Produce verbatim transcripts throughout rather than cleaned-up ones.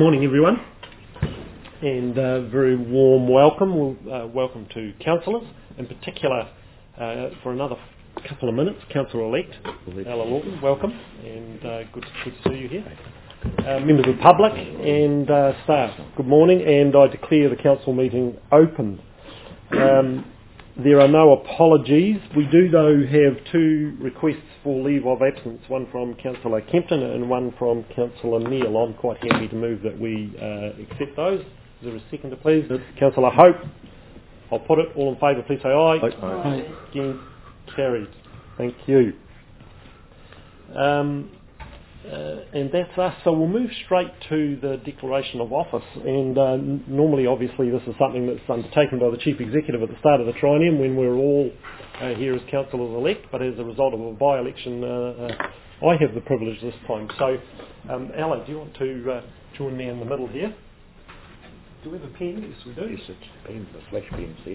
Morning everyone, and uh, very warm welcome. Well, uh, welcome to councillors, in particular uh, for another couple of minutes, Councillor-elect Ella Lawton, welcome, and uh, good, good to see you here. Uh, members of the public and uh, staff, good morning, and I declare the council meeting open. Um, there are no apologies. We do though have two requests for leave of absence, one from Councillor Kempton and one from Councillor Neal. I'm quite happy to move that we uh, accept those. Is there a seconder please? Councillor Hope. I'll put it. All in favour please say aye. Aye. Aye. Against, carried. Thank you. Um, uh, and that's us. So we'll move straight to the declaration of office. And uh, n- normally, obviously, this is something that's undertaken by the Chief Executive at the start of the triennium when we're all uh, here as councillors-elect. But as a result of a by-election, uh, uh, I have the privilege this time. So, um, Alan, do you want to uh, join me in the middle here? Do we have a pen? Yes, we do. Yes, it's pens, the flash pens there.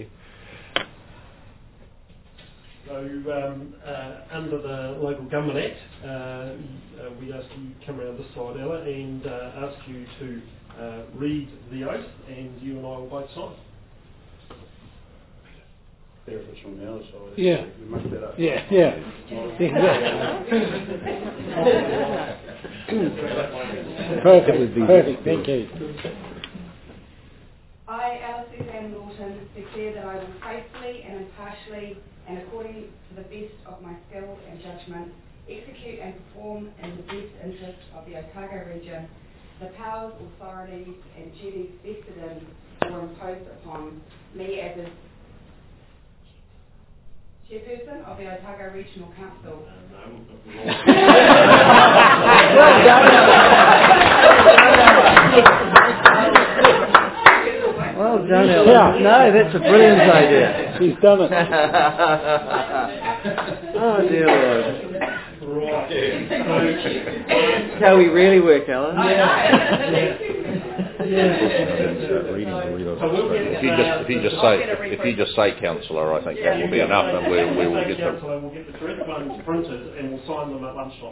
So, um, uh, under the Local Government Act, uh, uh, we ask you to come around this side, Ella, and uh, ask you to uh, read the oath, and you and I will both sign. There if it's from the other side. Yeah. We must that up. Yeah, yeah. Perfect. Perfect. Thank you. I, Ella Suzanne Lawton, declare that I will faithfully and impartially and according to the best of my skill and judgment execute and perform in the best interest of the Otago region the powers, authorities and duties vested in or imposed upon me as a Chairperson of the Otago Regional Council. Well done, Ella. Yeah. No, that's a brilliant idea. She's done it. Oh dear Lord. Right. That's how we really work, Ella. Yeah. If you just if you just say if you just say councillor, I think that will be enough, and we we will get them. We'll get the correct ones printed and we'll sign them at lunchtime.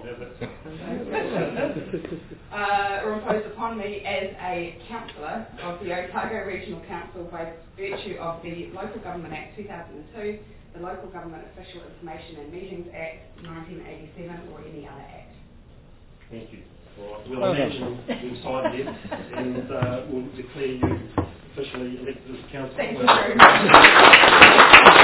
uh, or imposed upon me as a councillor of the Otago Regional Council by virtue of the Local Government Act two thousand two, the Local Government Official Information and Meetings Act nineteen eighty-seven, or any other act. Thank you. Right. We'll imagine we'll sign this and uh, we'll declare you officially elected as councillor. Thank you very much.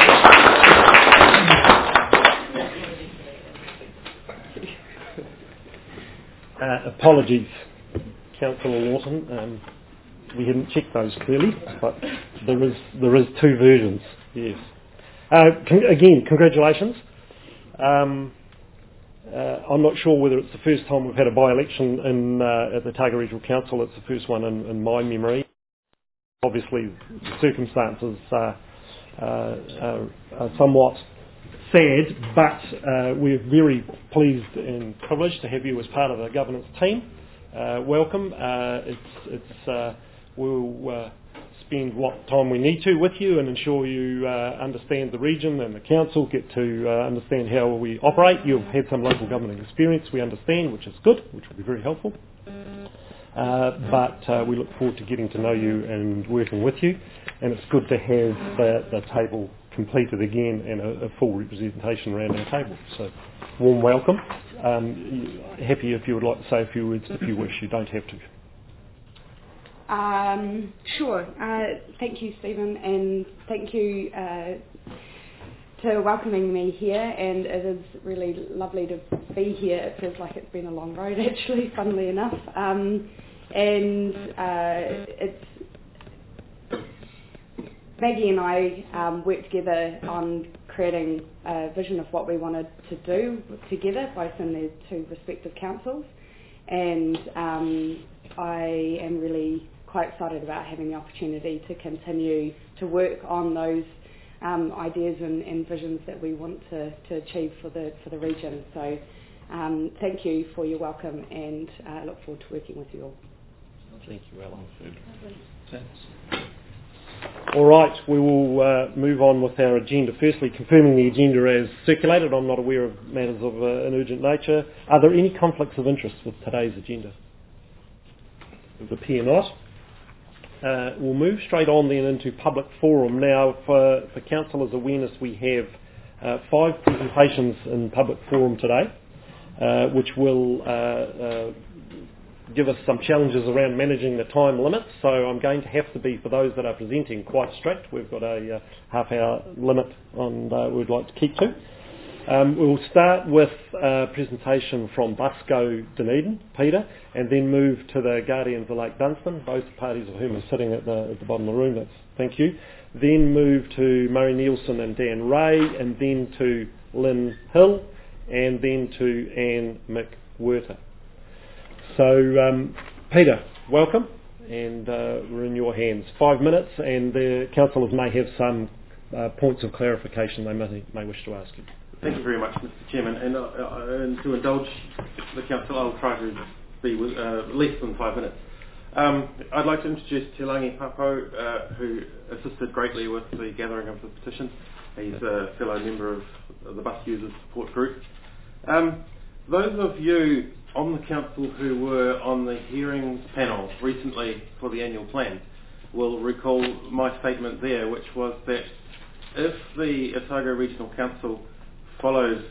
Uh, apologies, Councillor Lawton. Um, we hadn't checked those clearly, but there is there is two versions. Yes. Uh, con- again, congratulations. Um, uh, I'm not sure whether it's the first time we've had a by-election in uh, at the Otago Regional Council. It's the first one in, in my memory. Obviously, the circumstances uh, uh, are, are somewhat sad, but uh, we're very pleased and privileged to have you as part of the governance team. Uh, welcome. Uh, it's, it's, uh, we'll uh, spend what time we need to with you and ensure you uh, understand the region and the council, get to uh, understand how we operate. You've had some local government experience, we understand, which is good, which will be very helpful. Uh, but uh, we look forward to getting to know you and working with you, and it's good to have the, the table completed again and a, a full representation around our table. So, warm welcome. Um, happy if you would like to say a few words if you wish. You don't have to. Um, sure. Uh, thank you, Stephen, and thank you uh, to welcoming me here. And it is really lovely to be here. It feels like it's been a long road, actually, funnily enough. Um, and uh, it's Maggie and I um, worked together on creating a vision of what we wanted to do together, both in the two respective councils. And um, I am really quite excited about having the opportunity to continue to work on those um, ideas and, and visions that we want to, to achieve for the for the region. So um, thank you for your welcome, and I uh, look forward to working with you all. Thank you, Ellen. Thanks. All right, we will uh, move on with our agenda. Firstly, confirming the agenda as circulated. I'm not aware of matters of uh, an urgent nature. Are there any conflicts of interest with today's agenda? the P N O T. Uh, we'll move straight on then into public forum. Now, for, for councillors' awareness, we have uh, five presentations in public forum today, uh, which will uh, uh, give us some challenges around managing the time limits. So I'm going to have to be, for those that are presenting, quite strict. We've got a uh, half-hour limit on uh, we'd like to keep to. Um, we'll start with a presentation from Busco Dunedin, Peter, and then move to the Guardians of Lake Dunstan, both parties of whom are sitting at the, at the bottom of the room. That's, thank you. Then move to Murray Nielsen and Dan Ray, and then to Lynn Hill, and then to Anne McWhirter. So, um, Peter, welcome, and uh, we're in your hands. Five minutes, and the councillors may have some uh, points of clarification they may, may wish to ask you. Thank you very much, Mister Chairman. And, uh, and to indulge the Council, I'll try to be with, uh, less than five minutes. Um, I'd like to introduce Te Langi Papo, uh, who assisted greatly with the gathering of the petition. He's a fellow member of the Bus Users Support Group. Um, those of you on the Council who were on the hearings panel recently for the annual plan will recall my statement there, which was that if the Otago Regional Council follows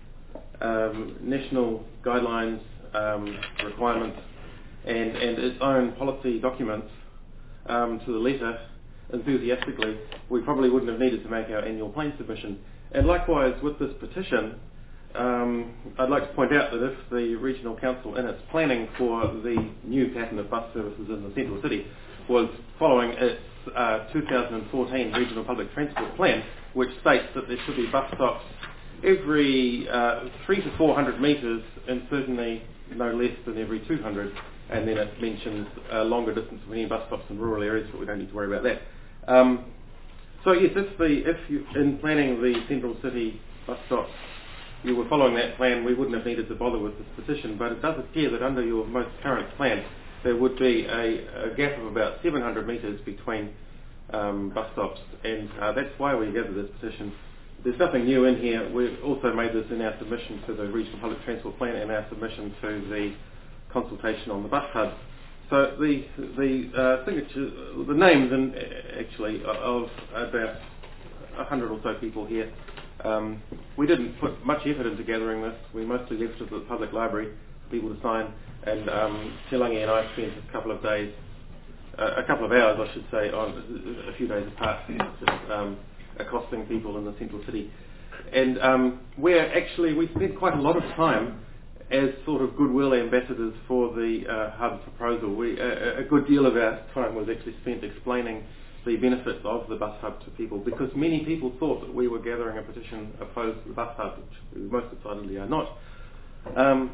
um, national guidelines, um, requirements and, and its own policy documents um, to the letter enthusiastically, we probably wouldn't have needed to make our annual plan submission. And likewise with this petition, um, I'd like to point out that if the Regional Council in its planning for the new pattern of bus services in the central city was following its uh, two thousand fourteen Regional Public Transport Plan, which states that there should be bus stops every uh, three to four hundred metres, and certainly no less than every two hundred. And then it mentions a longer distance between bus stops in rural areas, but we don't need to worry about that. Um, so yes, if, the, if you, in planning the central city bus stops, you were following that plan, we wouldn't have needed to bother with this petition. But it does appear that under your most current plan, there would be a, a gap of about seven hundred metres between um, bus stops, and uh, that's why we gathered this petition. There's nothing new in here. We've also made this in our submission to the Regional Public Transport Plan and our submission to the consultation on the bus hub. So the the uh, signature, the names, and actually of about a hundred or so people here. Um, we didn't put much effort into gathering this. We mostly left it to the public library for people to sign, and um, Te Langi and I spent a couple of days, uh, a couple of hours, I should say, on a few days apart, just um, accosting people in the central city. And um, we're actually, we spent quite a lot of time as sort of goodwill ambassadors for the uh, hub proposal. We, uh, a good deal of our time was actually spent explaining the benefits of the bus hub to people, because many people thought that we were gathering a petition opposed to the bus hub, which we most decidedly are not. Um,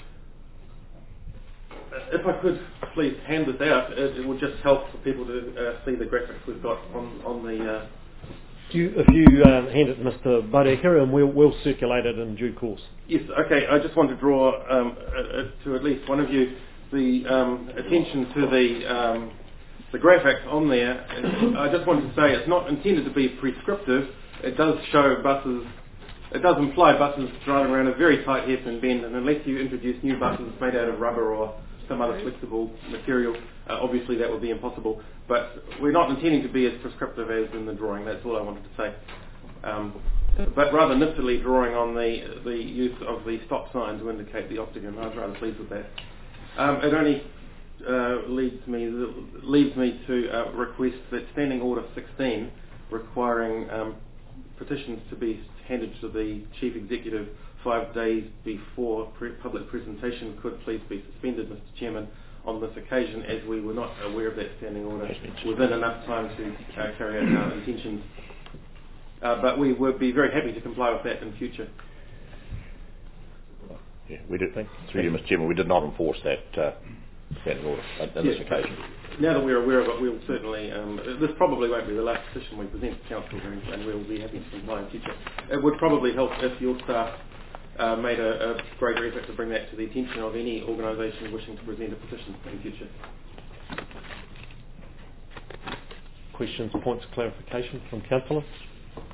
if I could please hand this out, it, it would just help for people to uh, see the graphics we've got on, on the... Uh, Do you, if you uh, hand it to Mister Barekera, and we'll, we'll circulate it in due course. Yes, okay. I just want to draw um, uh, to at least one of you the um, attention to the um, the graphics on there. I just want to say it's not intended to be prescriptive. It does show buses, it does imply buses driving around a very tight hairpin bend, and unless you introduce new buses made out of rubber or some other flexible material, uh, obviously that would be impossible. But we're not intending to be as prescriptive as in the drawing. That's all I wanted to say. Um, but rather niftily drawing on the the use of the stop sign to indicate the octagon. I was rather pleased with that. Um, it only uh, leads me leads me to uh, request that Standing Order sixteen, requiring um, petitions to be handed to the Chief Executive five days before pre- public presentation, could please be suspended, Mister Chairman, on this occasion, as we were not aware of that standing order within enough time to uh, carry out our intentions. Uh, but we would be very happy to comply with that in future. Yeah, we did. Through you, Mister Chairman, we did not enforce that uh, standing order on this yes. occasion. Now that we're aware of it, we'll certainly, um, this probably won't be the last petition we present to Council, and we'll be happy to comply in future. It would probably help if your staff uh, made a, a greater effort to bring that to the attention of any organisation wishing to present a petition in future. Questions, points of clarification from Councillor?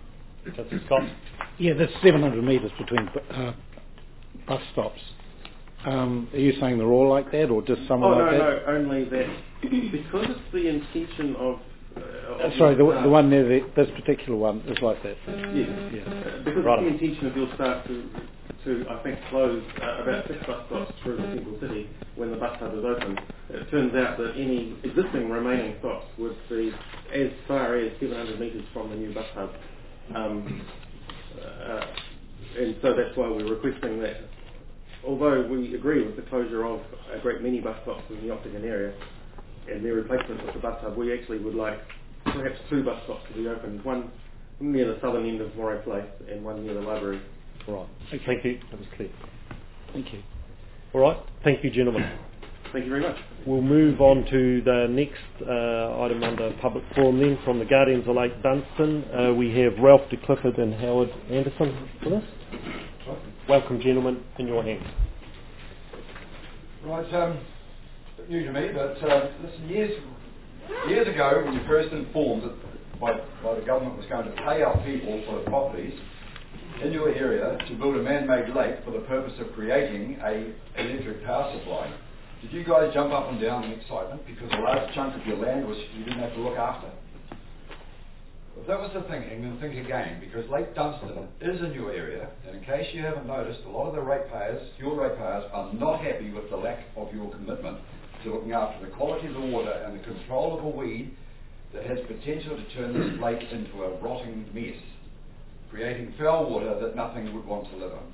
Councillor Scott? Yeah, there's seven hundred metres between uh, bus stops. Um, are you saying they're all like that, or just some Oh, are no, like that? no, only that. Because it's the intention of... Uh, Uh, of sorry, the, your the one there, the, this particular one is like that. Yes. Yeah. Uh, because Right. it's the intention of your start to, to I think, close uh, about six bus stops through the central city when the bus hub is open. It turns out that any existing remaining stops would be as far as seven hundred metres from the new bus hub. Um, uh, and so that's why we're requesting that. Although we agree with the closure of a great many bus stops in the Octagon area and their replacement with the bus hub, we actually would like perhaps two bus stops to be opened, one near the southern end of Moray Place and one near the library. Right. Thank you. That was clear. Thank you. All right. Thank you, gentlemen. Thank you very much. We'll move on to the next uh, item under public forum then from the Guardians of Lake Dunstan. Uh, we have Ralph de Clifford and Howard Anderson with us. Welcome, gentlemen, in your hands. Right, um, new to me, but uh, listen, years years ago when you first informed that by, by the government was going to pay out people for the properties in your area to build a man-made lake for the purpose of creating a electric power supply, did you guys jump up and down in excitement because a large chunk of your land was you didn't have to look after? If that was the thinking, then think again, because Lake Dunstan is in your area, and in case you haven't noticed, a lot of the ratepayers, your ratepayers, are not happy with the lack of your commitment to looking after the quality of the water and the control of a weed that has potential to turn this lake into a rotting mess, creating foul water that nothing would want to live in.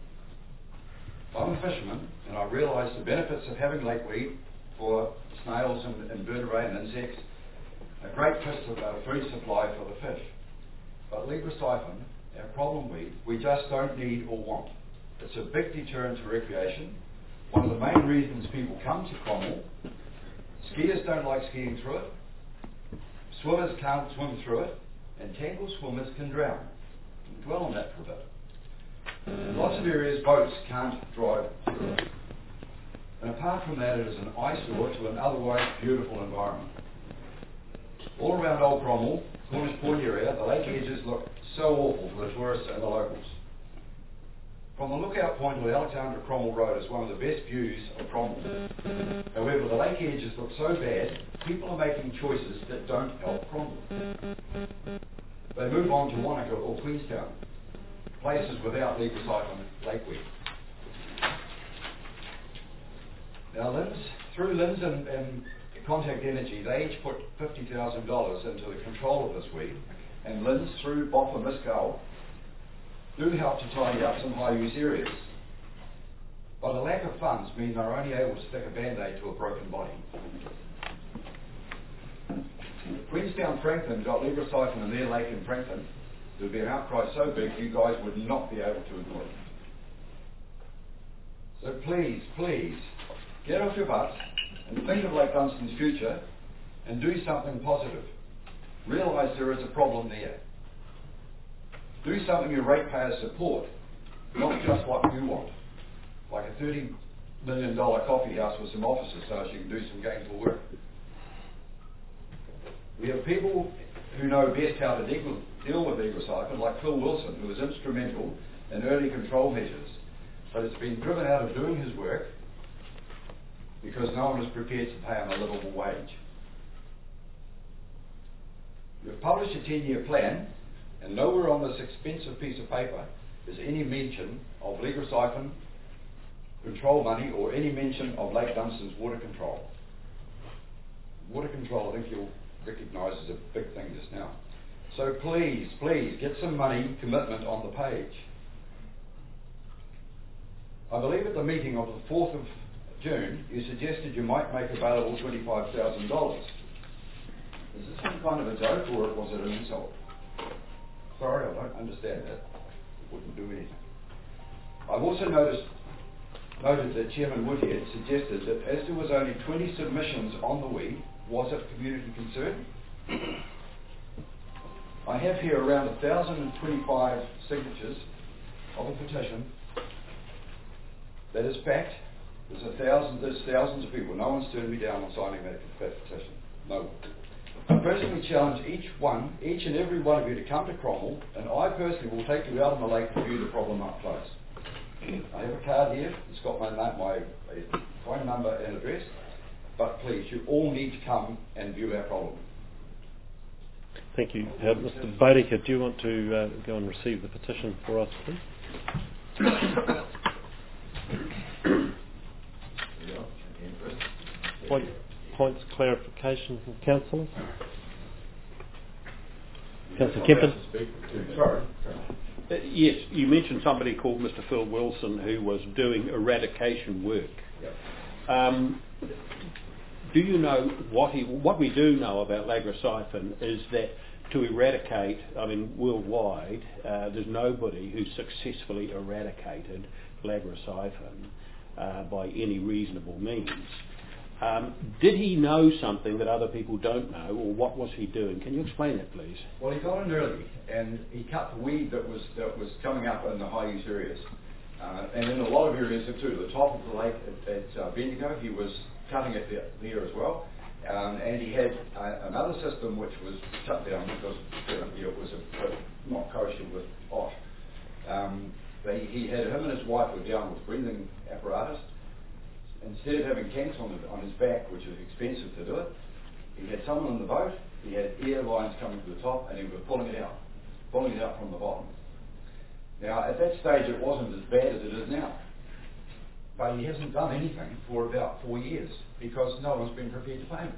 I'm a fisherman, and I realise the benefits of having lakeweed for snails and invertebrate and insects, a great food supply for the fish. But Libra-Siphon, our problem weed, we just don't need or want. It's a big deterrent to recreation. One of the main reasons people come to Cromwell. Skiers don't like skiing through it. Swimmers can't swim through it. And tangle swimmers can drown. We'll dwell on that for a bit. In lots of areas, boats can't drive through it. And apart from that, it is an eyesore to an otherwise beautiful environment. All around Old Cromwell, Cornish Point area, the lake edges look so awful for the tourists and the locals. From the lookout point of the Alexandra Cromwell Road is one of the best views of Cromwell. However, the lake edges look so bad, people are making choices that don't help Cromwell. They move on to Wanaka or Queenstown, places without Libra-Siphon lakeweed. Now, Linz, through Linz and, and Contact Energy, they each put fifty thousand dollars into the control of this weed, and Linz, through Boffa Miscal, do help to tidy up some high-use areas. But a lack of funds mean they're only able to stick a band-aid to a broken body. If Queenstown Franklin got Libra-Siphon in their lake in Franklin, there would be an outcry so big you guys would not be able to ignore it. So please, please, get off your butts and think of Lake Dunstan's future and do something positive. Realise there is a problem there. Do something your ratepayers support, not just what you want, like a thirty million dollars coffee house with some offices so as you can do some gainful work. We have people who know best how to deal, deal with Libra-Siphon, like Phil Wilson, who was instrumental in early control measures, but has been driven out of doing his work because no one was prepared to pay him a livable wage. We've published a ten-year plan, and nowhere on this expensive piece of paper is any mention of Libra-Siphon control money or any mention of Lake Dunstan's water control. Water control, I think you'll recognise, is a big thing just now. So please, please, get some money commitment on the page. I believe at the meeting of the fourth of June, you suggested you might make available twenty-five thousand dollars. Is this some kind of a joke, or was it an insult? Sorry, I don't understand that. It wouldn't do anything. I've also noticed, noted that Chairman Woodhead suggested that as there was only twenty submissions on the weed, was it community concern? I have here around one thousand twenty-five signatures of a petition that is fact. There's a thousand, there's thousands of people. No one's turned me down on signing that, that petition. No one. I personally challenge each one, each and every one of you to come to Cromwell, and I personally will take you out on the lake to view the problem up close. I have a card here. It's got my na- my uh, phone number and address. But please, you all need to come and view our problem. Thank you. Uh, Mister Bodeker, do you want to uh, go and receive the petition for us, please? Point, points of clarification from councillors? Councillor Kempen? Sorry. Uh, yes, you mentioned somebody called Mister Phil Wilson who was doing eradication work. Yep. Um, do you know what he? What we do know about lagrosiphon is that to eradicate, I mean worldwide, uh, there's nobody who's successfully eradicated lagrosiphon uh, by any reasonable means. Um, did he know something that other people don't know, or what was he doing? Can you explain that, please? Well, he got in early, and he cut the weed that was that was coming up in the high use areas, uh, and in a lot of areas too. The top of the lake at, at uh, Bendigo, he was cutting it there, there as well, um, and he had uh, another system which was shut down because apparently it was a, a not kosher with osh. Um, they, he had him and his wife were down with breathing apparatus. Instead of having tanks on, the, on his back, which is expensive to do it, he had someone on the boat, he had air lines coming to the top, and he was pulling it out, pulling it out from the bottom. Now, at that stage, it wasn't as bad as it is now. But he hasn't done anything for about four years, because no one's been prepared to pay him.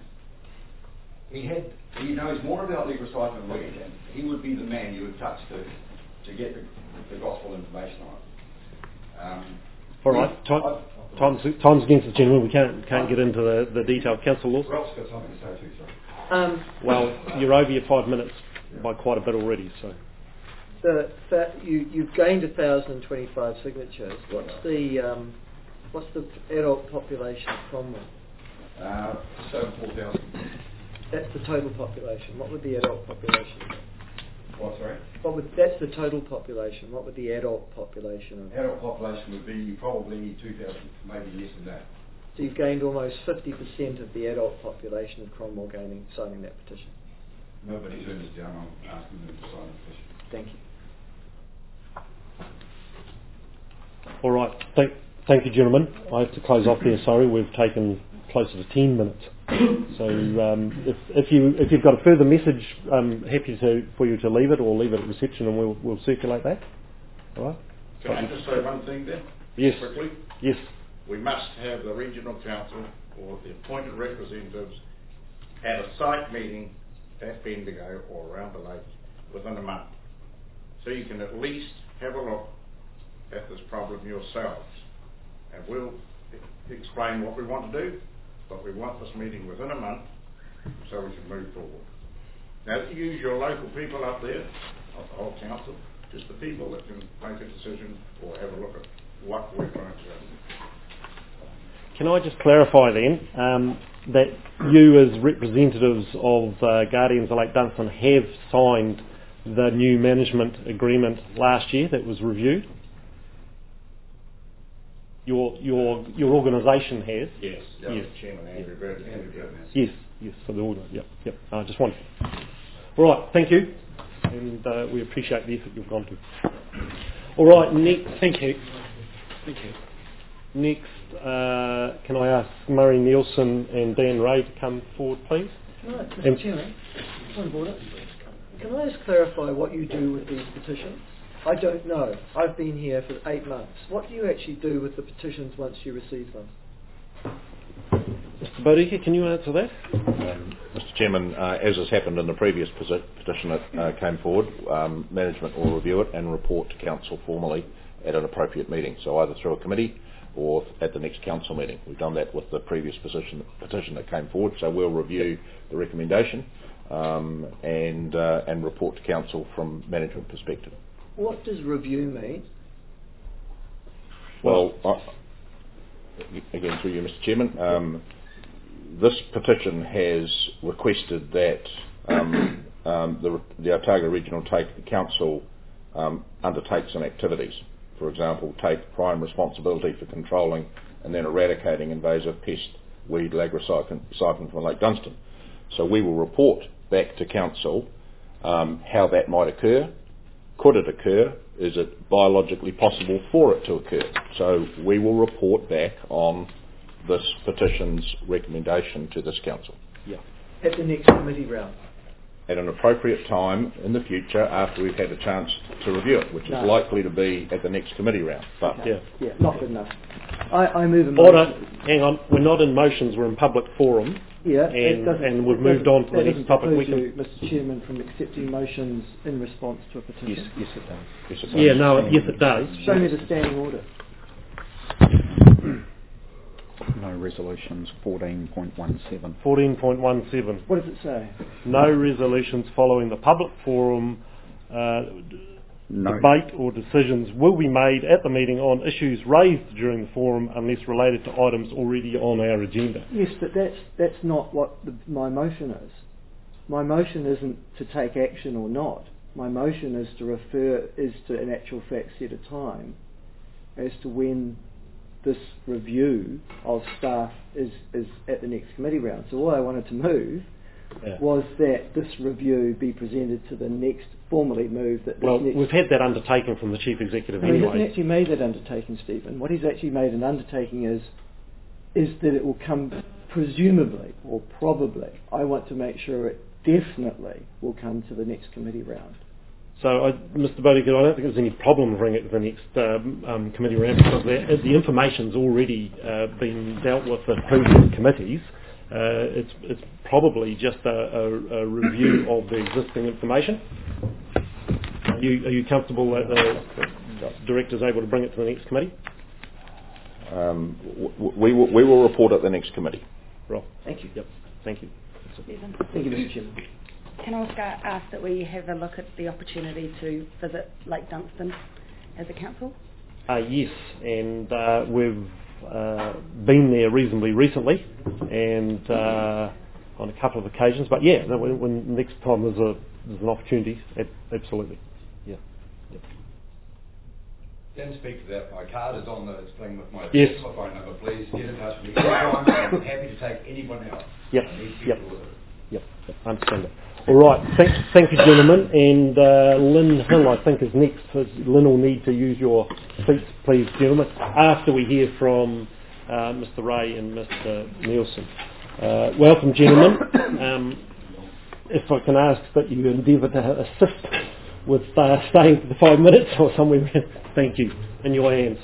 He had, he knows more about lagrosiphon than we, and he would be the man you would touch to, to get the, the gospel information on it. Um, All right, time, time's, time's against the gentleman. We can't can't get into the, the detail. Councillor Lawson? Ralph's got something to say too, sorry. Um, Well, you're over your five minutes by quite a bit already, so. the, that you, you've gained one thousand twenty-five signatures. What's the um, what's the adult population of Cromwell? Uh, so four thousand. That's the total population. What would the adult population be? What, sorry? What would, that's the total population. What would the adult population of? Adult population would be probably two thousand, maybe less than that. So you've gained almost fifty percent of the adult population of Cromwell gaining, signing that petition. Nobody's turned us down on asking them to sign the petition. Thank you. All right, thank, thank you, gentlemen. I have to close off there, sorry. We've taken closer to ten minutes. So um, if, if, you, if you've got a further message, I'm happy to, for you to leave it or leave it at reception and we'll, we'll circulate that. All right? Can I just say one thing there? Yes. Quickly? Yes. We must have the regional council or the appointed representatives at a site meeting at Bendigo or around the lake within a month. So you can at least have a look at this problem yourselves. And we'll e- explain what we want to do, but we want this meeting within a month so we can move forward. Now, use your local people up there, not the whole council, just the people that can make a decision or have a look at what we're trying to do. Can I just clarify then um, that you as representatives of uh, Guardians of Lake Dunstan have signed the new management agreement last year that was reviewed? Your your your organisation has? Yes, yes. yes. Chairman Andrew Bird. Andrew Bird. Yes, yes, for the order. Yep, yep. I just wanted. All right, thank you, and uh, we appreciate the effort you've gone to. All right, next. Thank you. Thank you. Next, uh, can I ask Murray Nielsen and Dan Ray to come forward, please? Right, Mister Chairman, point of order. Can I just clarify what you do with these petitions? I don't know. I've been here for eight months. What do you actually do with the petitions once you receive them? Mister Bodeker, can you answer that? Um, Mister Chairman, uh, as has happened in the previous posi- petition that uh, came forward, um, management will review it and report to council formally at an appropriate meeting, so either through a committee or at the next council meeting. We've done that with the previous petition, petition that came forward, so we'll review the recommendation um, and uh, and report to council from management perspective. What does review mean? Well, I, again through you, Mister Chairman, um, this petition has requested that um, um, the, the Otago Regional take, Council um, undertake some activities. For example, take prime responsibility for controlling and then eradicating invasive pest weed lagrosiphon from Lake Dunstan. So we will report back to council um, how that might occur. Could it occur? is it biologically possible for it to occur? So we will report back on this petition's recommendation to this council. Yeah. At the next committee round. At an appropriate time in the future after we've had a chance to review it, which No. is likely to be at the next committee round. But Yeah. Yeah, not good enough. I, I move a Order. motion. Hang on. We're not in motions. We're in public forum. Yeah, and- it doesn't- and we've it moved doesn't- on to the that next doesn't topic. We preclude you, can- Mister Chairman, from accepting motions in response to a petition. Yes, yes it does. yes, it Yeah, does. no, yes it does. Show me the standing order. No resolutions, fourteen point one seven. fourteen point one seven. What does it say? No resolutions following the public forum uh, No. debate or decisions will be made at the meeting on issues raised during the forum unless related to items already on our agenda. Yes, but that's that's not what the, my motion is. My motion isn't to take action or not. My motion is to refer, is to in actual fact set a time as to when this review of staff is, is at the next committee round. So all I wanted to move Yeah. was that this review be presented to the next, formally move that this Well, next... we've had that undertaken from the Chief Executive No, he hasn't anyway. actually made that undertaking, Stephen. What he's actually made an undertaking is is that it will come presumably or probably. I want to make sure it definitely will come to the next committee round. So, I, Mister Bodigan, I don't think there's any problem bringing it to the next um, um, committee round because the, the information's already uh, been dealt with in previous committees. Uh, it's, it's probably just a, a, a review of the existing information. Are you, are you comfortable that the director's able to bring it to the next committee? Um, w- we, will, we will report at the next committee. Rob? Thank you. Yep. Thank you. Stephen, Thank you, Mister Chairman. can I also ask that we have a look at the opportunity to visit Lake Dunstan as a council? Uh, yes, and uh, we've uh, been there reasonably recently, and uh, on a couple of occasions. But yeah, no, when, when next time there's a there's an opportunity, ab- absolutely. Yeah. Yep. Can speak to that. My card is on the thing with my Yes. phone number. Please get in touch with me anytime. I'm happy to take anyone else. Yep. I need Yep. people with it. Yep. Yep. I understand that. All right. Thank, thank you, gentlemen. And uh, Lynn Hill, I think, is next. So Lynn will need to use your seats, please, gentlemen, after we hear from uh, Mister Ray and Mister Nielsen. Uh, welcome, gentlemen. Um, if I can ask that you endeavour to assist with uh, staying for the five minutes or somewhere. Thank you. In your hands.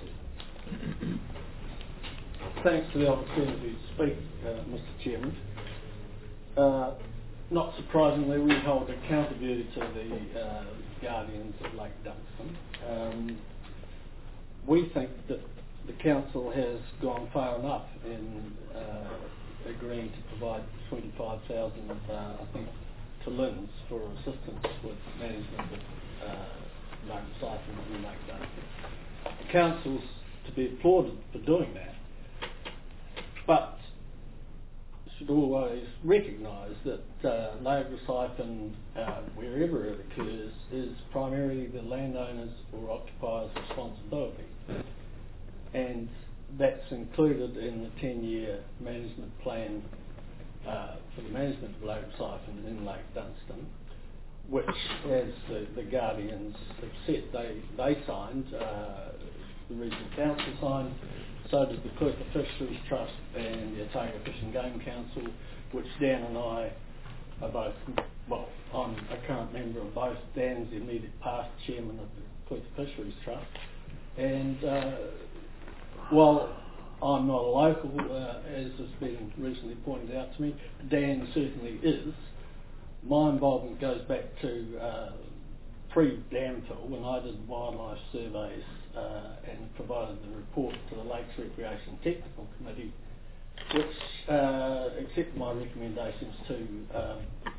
Thanks for the opportunity to speak, uh, Mister Chairman. Uh, not surprisingly, we hold accountability to the uh, guardians of Lake Dunstan. Um, we think that the council has gone far enough in uh, agreeing to provide twenty-five thousand, uh, I think, to Lynn's for assistance with management of uh, Lake Siphon and Lake Dunstan. The council's to be applauded for doing that, but should always recognise that uh, Niagara Siphon, uh, wherever it occurs, is primarily the landowner's or occupier's responsibility, and that's included in the ten-year management plan uh, for the management of Niagara Siphon in Lake Dunstan, which, as the, the Guardians have said, they, they signed, uh, the Regional Council signed, so did the Clutha Fisheries Trust and the Otago Fish and Game Council, which Dan and I are both, well, I'm a current member of both. Dan's the immediate past chairman of the Clutha Fisheries Trust. And uh, while I'm not a local, uh, as has been recently pointed out to me, Dan certainly is. My involvement goes back to uh, pre-Damfill, when I did wildlife surveys uh, and provided the report to the Lakes Recreation Technical Committee, which uh, accepted my recommendations to um,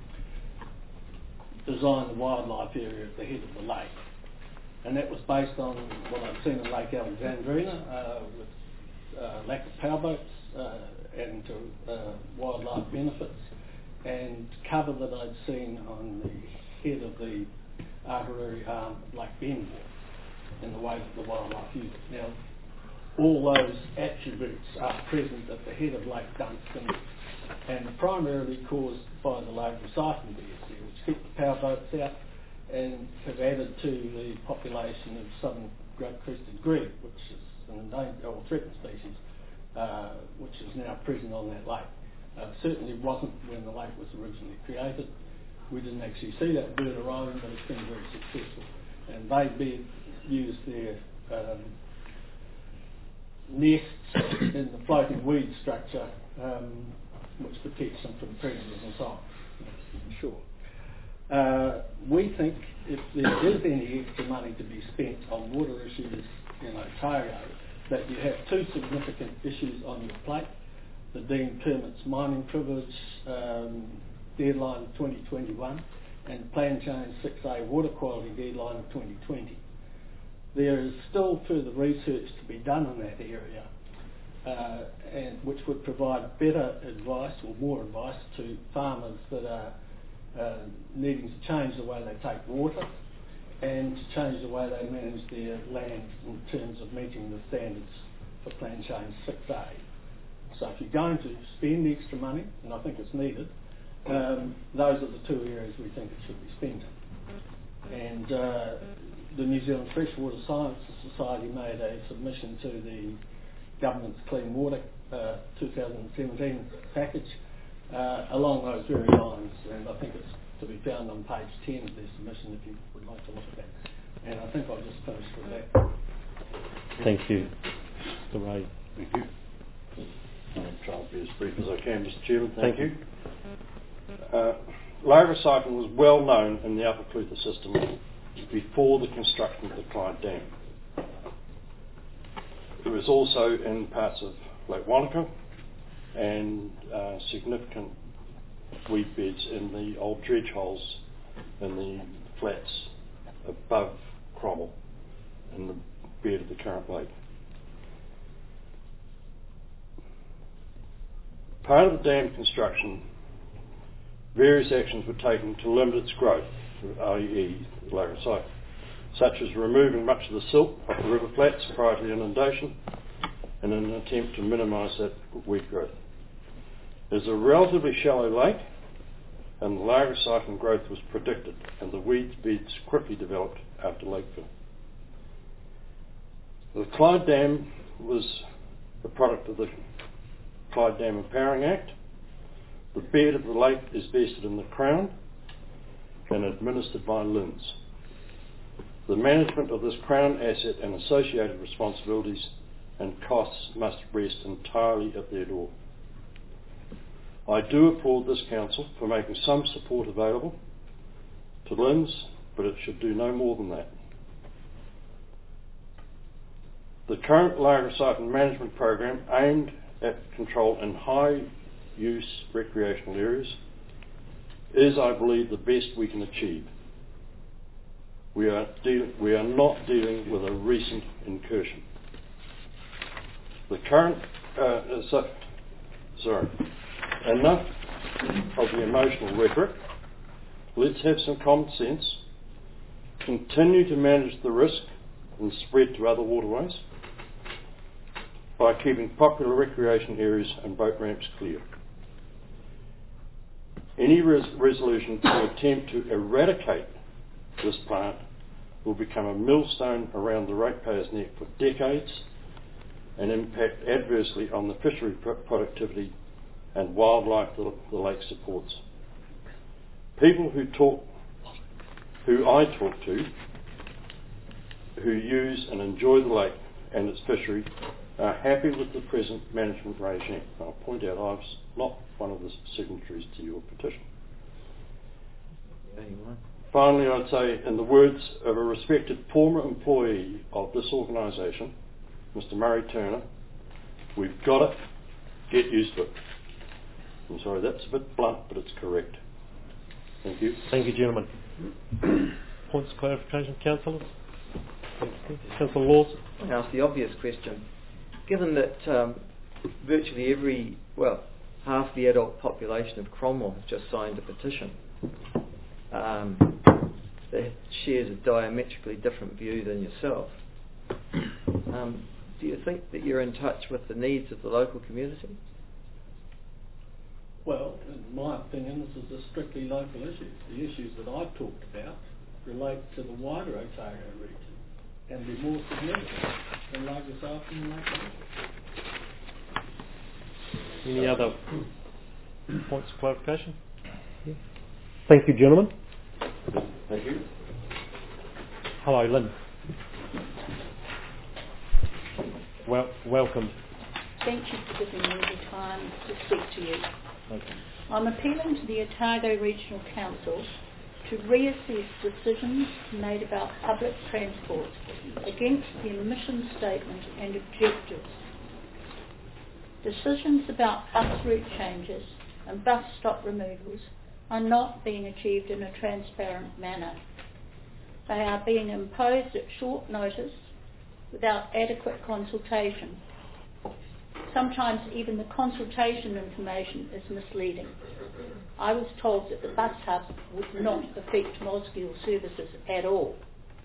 design the wildlife area at the head of the lake. And that was based on what I'd seen in Lake Alexandrina uh, with uh, lack of powerboats uh, and to uh, wildlife benefits, and cover that I'd seen on the head of the artery arm of Lake Benmore and the way that the wildlife use it. Now, all those attributes are present at the head of Lake Dunstan and primarily caused by the Niagara Siphon D S C, which keep the powerboats out and have added to the population of southern great-crested grebe, which is an endangered or threatened species, uh, which is now present on that lake. Uh, certainly wasn't when the lake was originally created. We didn't actually see that bird around, but it's been very successful. And they bed use their um, nests in the floating weed structure, um, which protects them from predators and so on. That's for sure. Uh, we think if there is any extra money to be spent on water issues in Otago, that you have two significant issues on your plate: the Deemed Permits Mining Privilege um, deadline of twenty twenty-one and Plan Change six A Water Quality deadline of twenty twenty. There is still further research to be done in that area, uh, and which would provide better advice or more advice to farmers that are uh, needing to change the way they take water and to change the way they manage their land in terms of meeting the standards for Plan Change six A. So if you're going to spend extra money, and I think it's needed, um, those are the two areas we think it should be spent in. And uh, the New Zealand Freshwater Sciences Society made a submission to the government's Clean Water uh, two thousand seventeen package uh, along those very lines, and I think it's to be found on page ten of their submission if you would like to look at that. And I think I'll just finish with that. Thank you, Mister Ray. Thank you. I'll try and be as brief as I can, Mister Chairman. Thank, Thank you. Uh, Low recycling was well known in the Upper Clutha system before the construction of the Clyde Dam. It was also in parts of Lake Wanaka and uh, significant weed beds in the old dredge holes in the flats above Cromwell in the bed of the current lake. Part of the dam construction, various actions were taken to limit its growth, that is low recycling, such as removing much of the silt off the river flats prior to the inundation in an attempt to minimise that weed growth. It is a relatively shallow lake, and the low recycling growth was predicted, and the weed beds quickly developed after lakefill. The Clyde Dam was a product of the Clyde Dam Empowering Act. The bed of the lake is vested in the Crown and administered by L I N S. The management of this Crown asset and associated responsibilities and costs must rest entirely at their door. I do applaud this Council for making some support available to L I N S, but it should do no more than that. The current low recycling management program aimed at control in high-use recreational areas is, I believe, the best we can achieve. We are, deal- we are not dealing with a recent incursion. The current, uh, so, sorry, enough of the emotional rhetoric. Let's have some common sense. Continue to manage the risk and spread to other waterways by keeping popular recreation areas and boat ramps clear. Any res- resolution to attempt to eradicate this plant will become a millstone around the ratepayer's neck for decades and impact adversely on the fishery pro- productivity and wildlife that the lake supports. People who talk, who I talk to, who use and enjoy the lake and its fishery, are happy with the present management regime. I'll point out I was not one of the signatories to your petition. Anyone? Finally, I'd say, in the words of a respected former employee of this organisation, Mister Murray Turner, we've got it, get used to it. I'm sorry, that's a bit blunt, but it's correct. Thank you. Thank you, gentlemen. Points of clarification, councillors? Councillor Laws? I ask the obvious question. Given that um, virtually every, well, half the adult population of Cromwell has just signed a petition um, that shares a diametrically different view than yourself, um, do you think that you're in touch with the needs of the local community? Well, in my opinion, this is a strictly local issue. The issues that I've talked about relate to the wider Otago region and be more significant than Lagos and Lake Diamond. Any other points of clarification? Yeah. Thank you, gentlemen. Thank you. Hello, Lynn. Well, welcome. Thank you for giving me the time to speak to you. Okay. I'm appealing to the Otago Regional Council to reassess decisions made about public transport against the emission statement and objectives. Decisions about bus route changes and bus stop removals are not being achieved in a transparent manner. They are being imposed at short notice without adequate consultation. Sometimes even the consultation information is misleading. I was told that the bus hub would not affect Mosgiel services at all.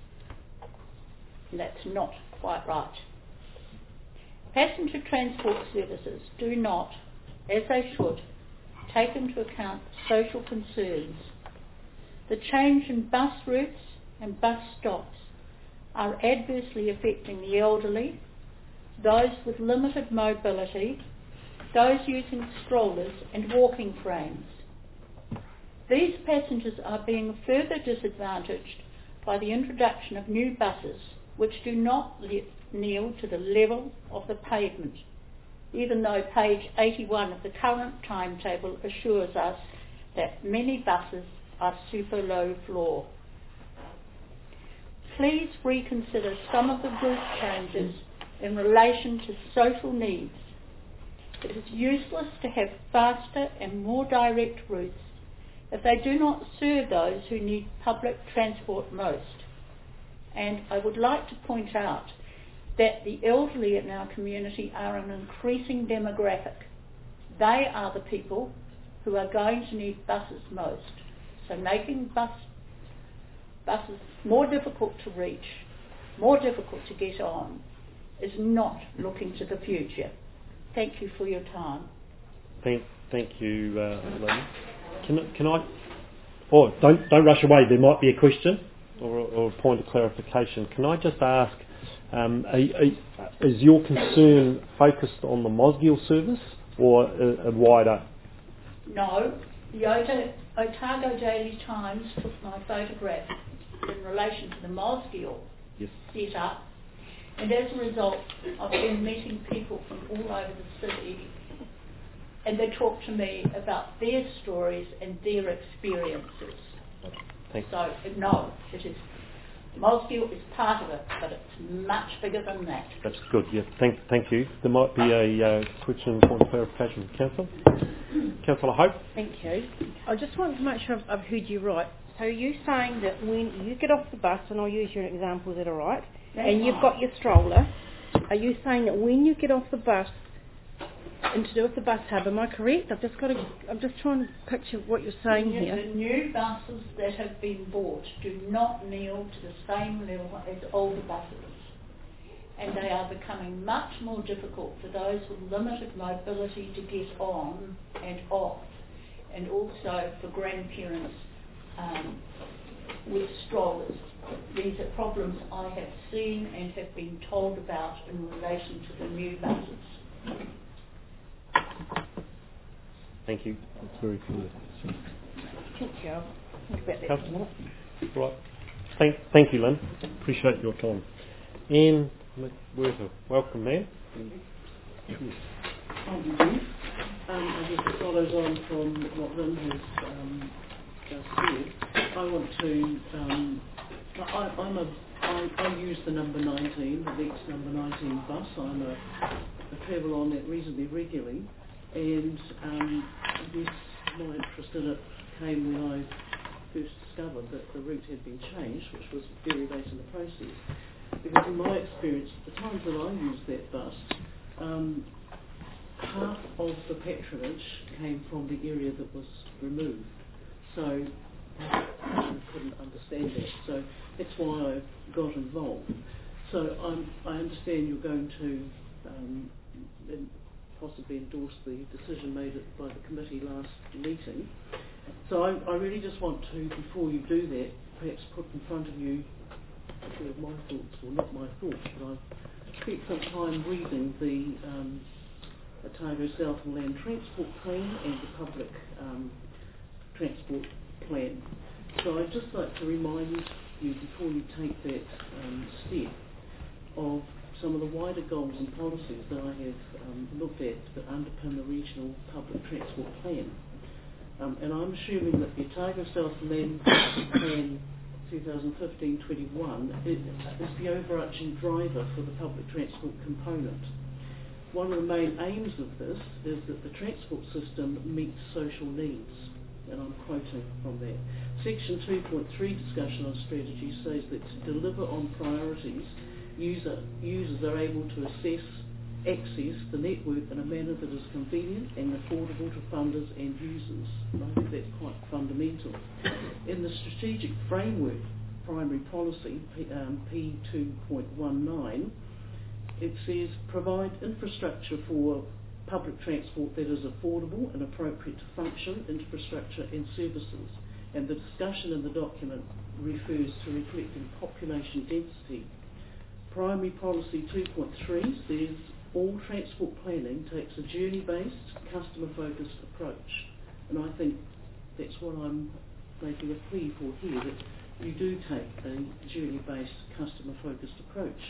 And that's not quite right. Passenger transport services do not, as they should, take into account social concerns. The change in bus routes and bus stops are adversely affecting the elderly, those with limited mobility, those using strollers and walking frames. These passengers are being further disadvantaged by the introduction of new buses which do not le- kneel to the level of the pavement, even though page eighty-one of the current timetable assures us that many buses are super low floor. Please reconsider some of the route changes in relation to social needs. It is useless to have faster and more direct routes if they do not serve those who need public transport most. And I would like to point out that the elderly in our community are an increasing demographic. They are the people who are going to need buses most. So making bus, buses more difficult to reach, more difficult to get on, is not looking to the future. Thank you for your time. Thank, thank you, uh, Lynn. Can, can I? Oh, don't don't rush away. There might be a question or, or a point of clarification. Can I just ask? Um, are, are, is your concern focused on the Mosgiel service or a, a wider? No, the Ota- Otago Daily Times took my photograph in relation to the Mosgiel Yes. set up. And as a result, I've been meeting people from all over the city, and they talk to me about their stories and their experiences. Thanks. So, no, it is, Mosgiel is part of it, but it's much bigger than that. That's good. Yeah. Thank, thank you. There might be a uh, question point of clarification from Council. Councillor Hope. Thank you. I just want to make sure I've, I've heard you right. So you're saying that when you get off the bus, and I'll use your example that are right, That's and you've right. got your stroller, are you saying that when you get off the bus, and to do with the bus hub, am I correct? I've just got to, I'm just trying to picture what you're saying the, here. The new buses that have been bought do not kneel to the same level as older buses. And they are becoming much more difficult for those with limited mobility to get on and off, and also for grandparents um, with strollers. These are problems I have seen and have been told about in relation to the new buses. Thank you. That's very clear. Thank you. I'll think about that. Councillor? Right. Thank, thank you, Lynn. Appreciate your time. Ian McWhirter, welcome, man. Thank you, Jim. Um, I guess it follows on from what Lynn has um, just said. I want to, um, I, I'm a, I, I use the number nineteen, the Lex number nineteen bus. I'm a, I travel on that reasonably regularly, and um, I guess my interest in it came when I first discovered that the route had been changed, which was very late in the process. Because in my experience, the times that I used that bus, um, half of the patronage came from the area that was removed. So I couldn't understand that. So that's why I got involved. So I'm, I understand you're going to um, possibly endorse the decision made by the committee last meeting. So I, I really just want to, before you do that, perhaps put in front of you a few of my thoughts, or not my thoughts, but I've spent some time reading the um, Otago South and Land Transport Plan and the Public um, Transport Plan. So I'd just like to remind you, before you take that um, step, of some of the wider goals and policies that I have um, looked at that underpin the Regional Public Transport Plan. Um, and I'm assuming that the Otago South Land Plan twenty fifteen twenty-one is, is the overarching driver for the public transport component. One of the main aims of this is that the transport system meets social needs, and I'm quoting from that. Section two point three discussion on strategy says that to deliver on priorities, user, users are able to assess, access the network in a manner that is convenient and affordable to funders and users. And I think that's quite fundamental. In the strategic framework primary policy, P, um, P two point nineteen, it says provide infrastructure for public transport that is affordable and appropriate to function, infrastructure and services. And the discussion in the document refers to reflecting population density. Primary policy two point three says all transport planning takes a journey-based, customer-focused approach. And I think that's what I'm making a plea for here, that you do take a journey-based, customer-focused approach.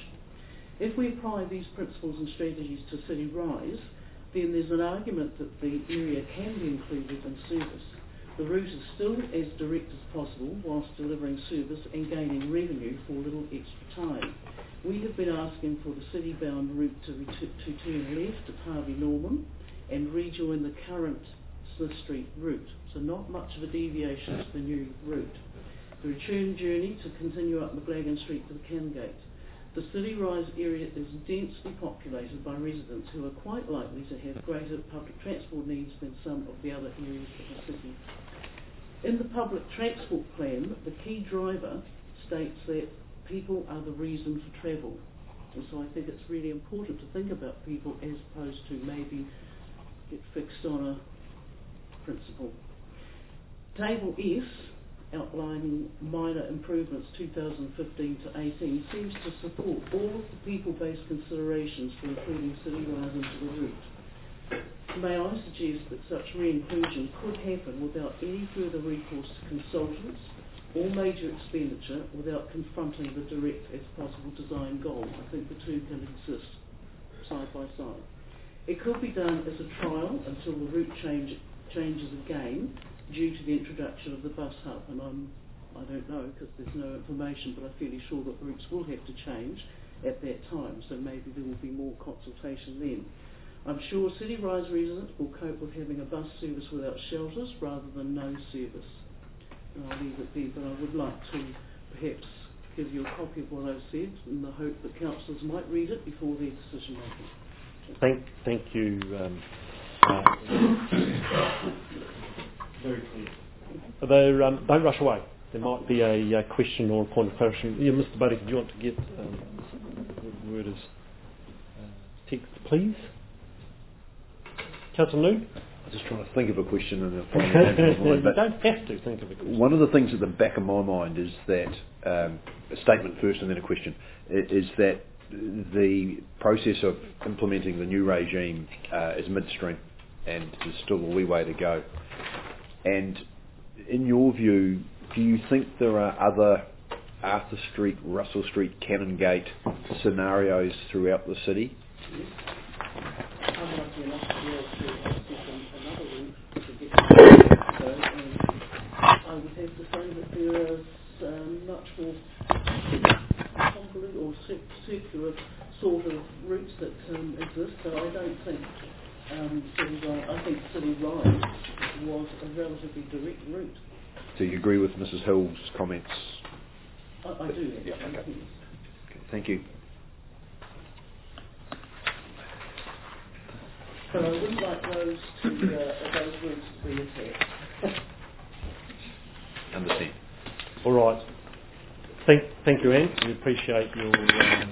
If we apply these principles and strategies to City Rise, then there's an argument that the area can be included in service. The route is still as direct as possible whilst delivering service and gaining revenue for little extra time. We have been asking for the city-bound route to, ret- to turn left at Harvey Norman and rejoin the current Smith Street route, so not much of a deviation to the new route. The return journey to continue up McLagan Street to the Canongate. The City Rise area is densely populated by residents who are quite likely to have greater public transport needs than some of the other areas of the city. In the public transport plan, the key driver states that people are the reason for travel. And so I think it's really important to think about people as opposed to maybe get fixed on a principle. Table S, outlining minor improvements two thousand fifteen to eighteen, seems to support all of the people-based considerations for including City Rise into the route. May I suggest that such re-inclusion could happen without any further recourse to consultants or major expenditure, without confronting the direct as possible design goal. I think the two can exist side by side. It could be done as a trial until the route change, changes again due to the introduction of the bus hub, and I'm, I don't know because there's no information, but I'm fairly sure that routes will have to change at that time, so maybe there will be more consultation then. I'm sure City Rise residents will cope with having a bus service without shelters rather than no service. And I'll leave it there, but I would like to perhaps give you a copy of what I've said in the hope that councillors might read it before their decision making. Thank, thank you. Um, uh, very clear. There, um, don't rush away. There might be a, a question or a point of clarification. Yeah, Mister Buddy, do you want to get um, the word as uh, text, please? Councillor Noon? I'm just trying to think of a question and I'll find an answer. You don't have to think of a question. One of the things at the back of my mind is that, um, a statement first and then a question, is that the process of implementing the new regime uh, is midstream and there's still a wee way to go. And in your view, do you think there are other Arthur Street, Russell Street, Canongate scenarios throughout the city? I'm lucky enough to be able to access another route to get to so, um, I would have to say that there is um, much more convoluted or circular sort of routes that um, exist, so I don't think um, City Rise, I think City Rise was a relatively direct route. Do you agree with Missus Hill's comments? I, I do, yeah, actually, okay. yes. Okay, thank you. But I wouldn't like those to uh, those routes to be attacked. Understand. All right. Thank, thank you, Anne. We appreciate your um,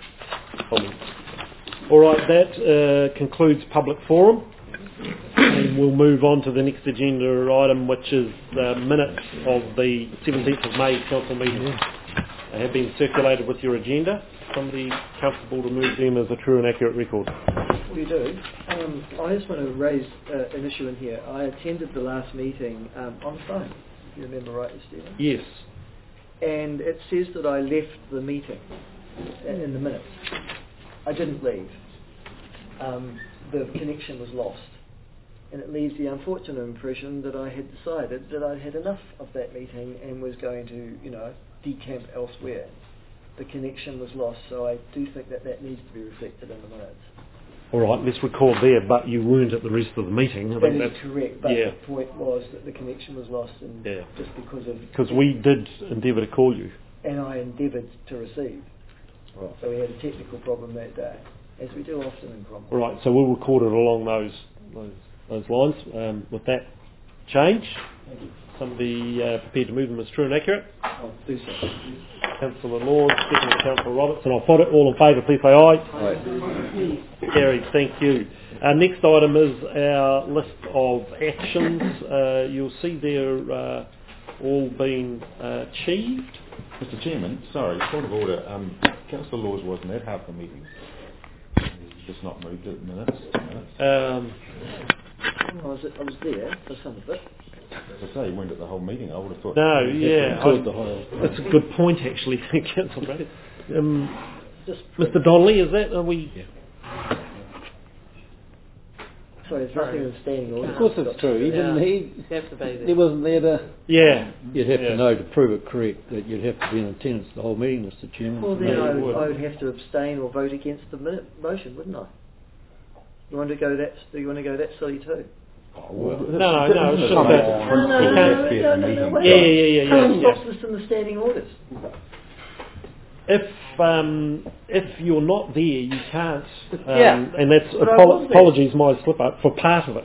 comments. All right, that uh, concludes public forum. we'll move on to the next agenda item, which is the minutes of the seventeenth of May council meeting. They have been circulated with your agenda. Somebody comfortable to move them as a true and accurate record? We do. Um, I just want to raise uh, an issue in here. I attended the last meeting um, on the phone, if you remember rightly, Stephen. Yes. And it says that I left the meeting in, in the minutes. I didn't leave. Um, the connection was lost. And it leaves the unfortunate impression that I had decided that I'd had enough of that meeting and was going to, you know, decamp elsewhere. The connection was lost, so I do think that that needs to be reflected in the minutes. All right, let's record there, but you weren't at the rest of the meeting. I That think is that's correct, but yeah. the point was that the connection was lost and Yeah. just because of... Because we did endeavour to call you. And I endeavoured to receive. Right. So we had a technical problem that day, as we do often in Cromwell. All right, so we'll record it along those those, those lines. Um, with that change, somebody uh, prepared to move them as true and accurate? I'll do so. Councillor Lord, second Councillor Robertson. I'll put it all in favour, please say aye. Aye. Carried, thank you. Our next item is our list of actions. Uh, you'll see they're uh, all been uh, achieved. Mister Chairman, sorry, point of order. Um, Councillor Laws wasn't at half the meeting. He's just not moved it minutes. minutes. Um, I was, I was there for some of it. As I say, he went at the whole meeting. I would have thought... No, yeah. I, the whole, that's a good point, actually, Councillor. Um, Mister Donnelly, is that... Are we... Yeah. Sorry, there's nothing in the standing order. Of course it's true. He didn't... He, he wasn't there to... Yeah. You'd have yeah. to know to prove it correct that you'd have to be in attendance the whole meeting, Mister Chairman. Well, then I would, I would have to abstain or vote against the minute motion, wouldn't I? You want to go that? Do you want to go that silly too? Oh, well, no, no, no. It's just no, that. No, no, no, no, no, no. Yeah, yeah, yeah, yeah. Can't yeah. stop this in the standing orders. If um, if you're not there, you can't. Um, yeah. And that's But apo- apologies, my slip up for part of it,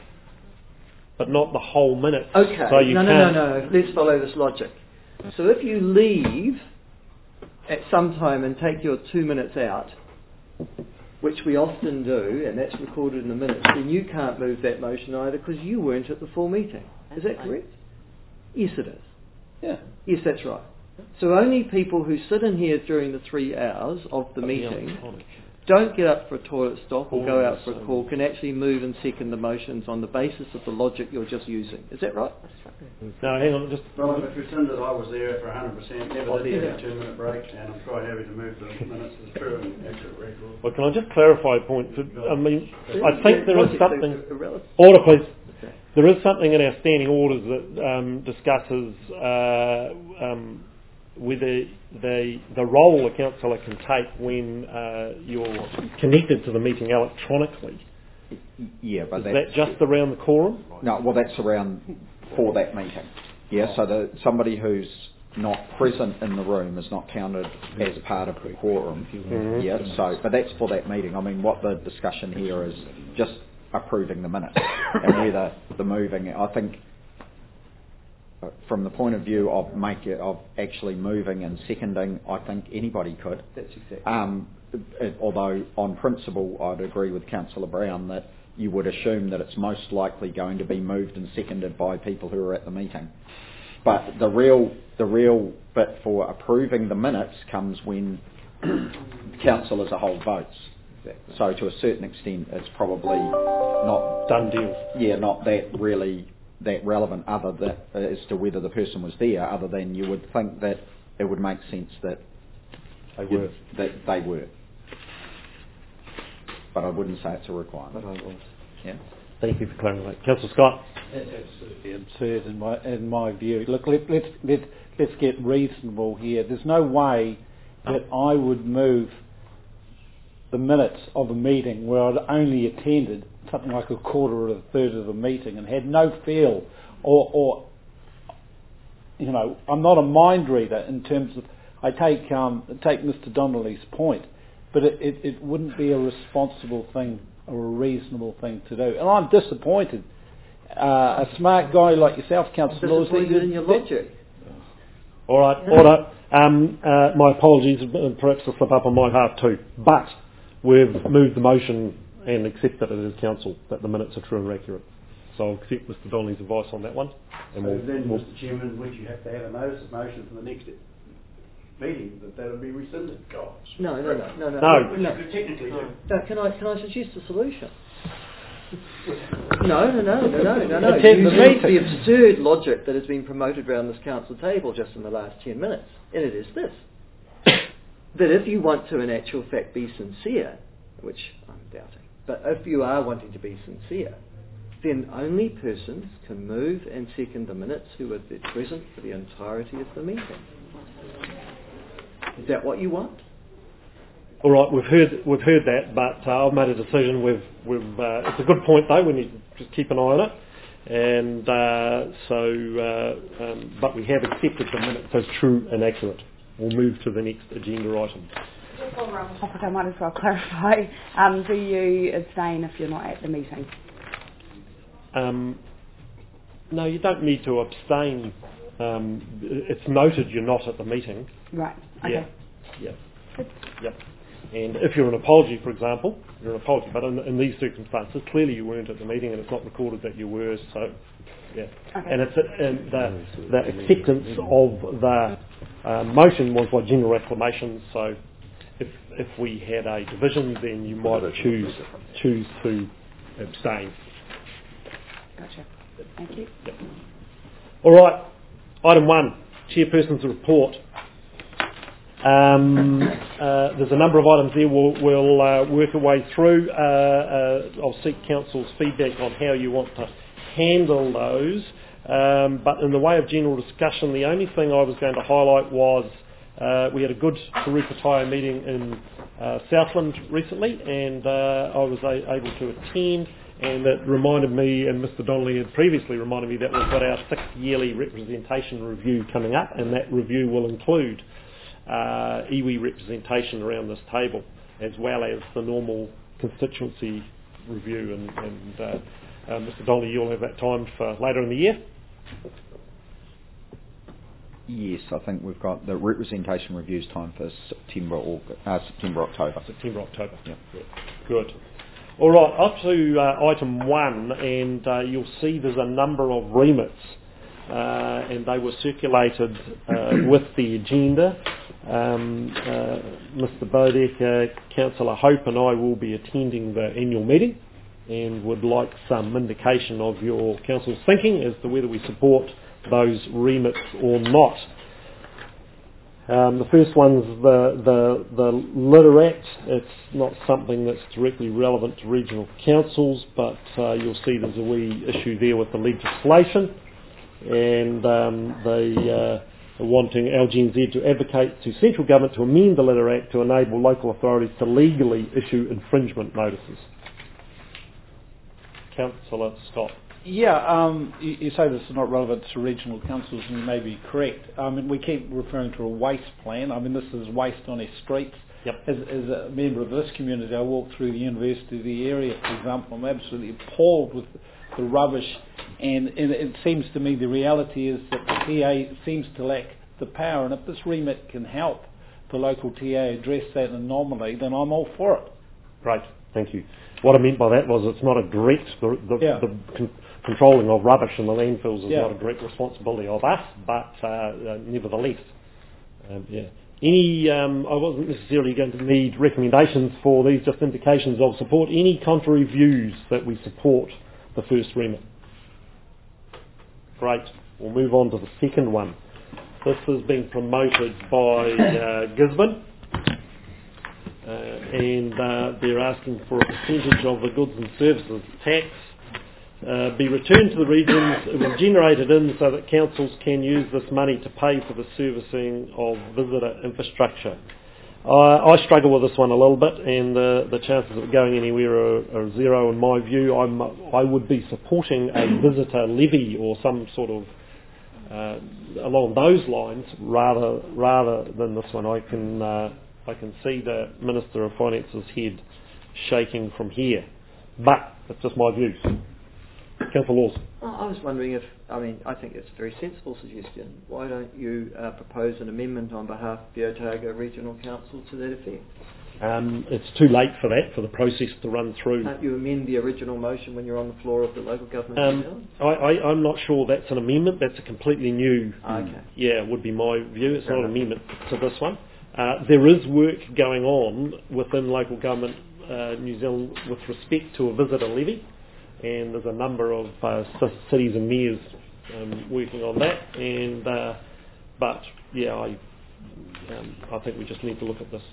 but not the whole minute. Okay. So you no, no, can't. no, no. Let's follow this logic. So if you leave at some time and take your two minutes out, which we often do, and that's recorded in the minutes, then you can't move that motion either because you weren't at the full meeting. Is that correct? Yes, it is. Yeah. Yes, that's right. So only people who sit in here during the three hours of the meeting, don't get up for a toilet stop or go out for a call, can actually move and second the motions on the basis of the logic you're just using. Is that right? No, hang on, just... Well, I've pretended I was there for one hundred percent, never did have a two minute break, and I'm quite happy to move the minutes as true and accurate record. Well, can I just clarify a point? I mean, I think there is something... Irrelevant. Order, please. Okay. There is something in our standing orders that um, discusses uh, um, whether the the role a councillor can take when uh, you're connected to the meeting electronically. Yeah, but is that's, that just around the quorum? No, well, that's around for that meeting. Yeah, oh. so the, somebody who's not present in the room is not counted as part of the quorum. Mm-hmm. Yeah, so but that's for that meeting. I mean, what the discussion here is just approving the minutes and whether the moving. I think. From the point of view of make it, of actually moving and seconding, I think anybody could. That's exactly. Um, it, although on principle, I'd agree with Councillor Brown that you would assume that it's most likely going to be moved and seconded by people who are at the meeting. But the real, the real bit for approving the minutes comes when council as a whole votes. Exactly. So to a certain extent, it's probably not done deal. Yeah, not that really. That relevant other that uh, as to whether the person was there, other than you would think that it would make sense that they were. That they were. But I wouldn't say it's a requirement. But I was. Yeah. Thank you for clarifying. Councillor Scott. That's absolutely absurd in my in my view. Look, let, let's let let's get reasonable here. There's no way that I would move the minutes of a meeting where I'd only attended something like a quarter or a third of the meeting and had no feel or, or you know, I'm not a mind reader in terms of, I take um, take Mister Donnelly's point, but it, it, it wouldn't be a responsible thing or a reasonable thing to do. And I'm disappointed. Uh, a smart guy like yourself, Councillor Laws, disappointed in your logic. All right, order. Um, uh, my apologies, perhaps a slip up on my half too, but we've moved the motion and accepted it as council that the minutes are true and accurate. so I'll accept Mr Donnelly's advice on that one. And So we'll, then, we'll, Mr Chairman, would you have to have a notice of motion for the next meeting that that would be rescinded? No, no, no, no, no. No. Which you could technically do. No, can I can I suggest a solution? No, no, no, no, no, no, no. Attend the Using meeting. the absurd logic that has been promoted around this council table just in the last ten minutes, and it is this: that if you want to, in actual fact, be sincere, which I'm doubting, but if you are wanting to be sincere, then only persons can move and second the minutes who are present for the entirety of the meeting. Is that what you want? all right, we've heard we've heard that, but uh, I've made a decision. We've we've uh, it's a good point though. We need to just keep an eye on it, and uh, so uh, um, but we have accepted the minutes as true and accurate. We'll move to the next agenda item. Just while we're on the topic, I might as well clarify. Um, do you abstain if you're not at the meeting? Um, no, you don't need to abstain. Um, it's noted you're not at the meeting. Right. Okay. Yeah. Yeah. Yep. And if you're an apology, for example, you're an apology, but in, in these circumstances, clearly you weren't at the meeting and it's not recorded that you were, so, yeah. Okay. And it's a, and the, the acceptance of the uh, motion was by general acclamation, so if if we had a division, then you might choose choose to abstain. Gotcha. Thank you. Yep. All right, item one, Chairperson's report. Um, uh, there's a number of items there we'll, we'll uh, work our way through. Uh, uh, I'll seek Council's feedback on how you want to handle those. Um, but in the way of general discussion, the only thing I was going to highlight was uh, we had a good Te Rūpūtaia meeting in uh, Southland recently, and uh, I was a- able to attend, and it reminded me, and Mr Donnelly had previously reminded me, that we've got our sixth yearly representation review coming up, and that review will include Uh, iwi representation around this table, as well as the normal constituency review. And, and uh, uh, Mr Donnelly, you'll have that timed for later in the year? Yes, I think we've got the representation reviews time for September, or uh, September, October. September, October. Yeah. Yeah. Good. All right, up to uh, item one, and uh, you'll see there's a number of remits, uh, and they were circulated uh, with the agenda. Um, uh, Mr Bodek, uh, Councillor Hope and I will be attending the annual meeting and would like some indication of your council's thinking as to whether we support those remits or not. Um, the first one's the, the, the Litter Act. It's not something that's directly relevant to regional councils, but uh, you'll see there's a wee issue there with the legislation, and um, they uh, wanting L G N Z to advocate to central government to amend the Litter Act to enable local authorities to legally issue infringement notices. Councillor Scott. Yeah, um, you, you say this is not relevant to regional councils, and you may be correct. I mean, we keep referring to a waste plan. I mean, this is waste on our streets. Yep. As, as a member of this community, I walk through the university of the area, for example. I'm absolutely appalled with the rubbish, and, and it seems to me the reality is that the T A seems to lack the power, and if this remit can help the local T A address that anomaly, then I'm all for it. Great, thank you. What I meant by that was it's not a direct, the, the, yeah. the con- controlling of rubbish in the landfills is yeah. not a direct responsibility of us, but uh, uh, nevertheless. Um, yeah. Any, um, I wasn't necessarily going to need recommendations for these, just indications of support. Any contrary views that we support the first remit? Great. We'll move on to the second one. This has been promoted by uh, Gisborne, uh, and uh, they're asking for a percentage of the goods and services tax uh, be returned to the regions. It was generated in so that councils can use this money to pay for the servicing of visitor infrastructure. Uh, I struggle with this one a little bit, and the, the chances of it going anywhere are, are zero in my view. I'm, I would be supporting a visitor levy or some sort of uh, along those lines rather rather than this one. I can uh, I can see the Minister of Finance's head shaking from here, but that's just my views. Councillor Lawson. I was wondering if, I mean, I think it's a very sensible suggestion. Why don't you uh, propose an amendment on behalf of the Otago Regional Council to that effect? Um, it's too late for that, for the process to run through. Can't you amend the original motion when you're on the floor of the local government? Um, I, I, I'm not sure that's an amendment. That's a completely new. Okay. Yeah, would be my view. It's Fair not an enough. amendment to this one. Uh, there is work going on within local government uh, New Zealand with respect to a visitor levy, and there's a number of uh, c- cities and mayors um, working on that. And uh, but yeah, I um, I think we just need to look at this.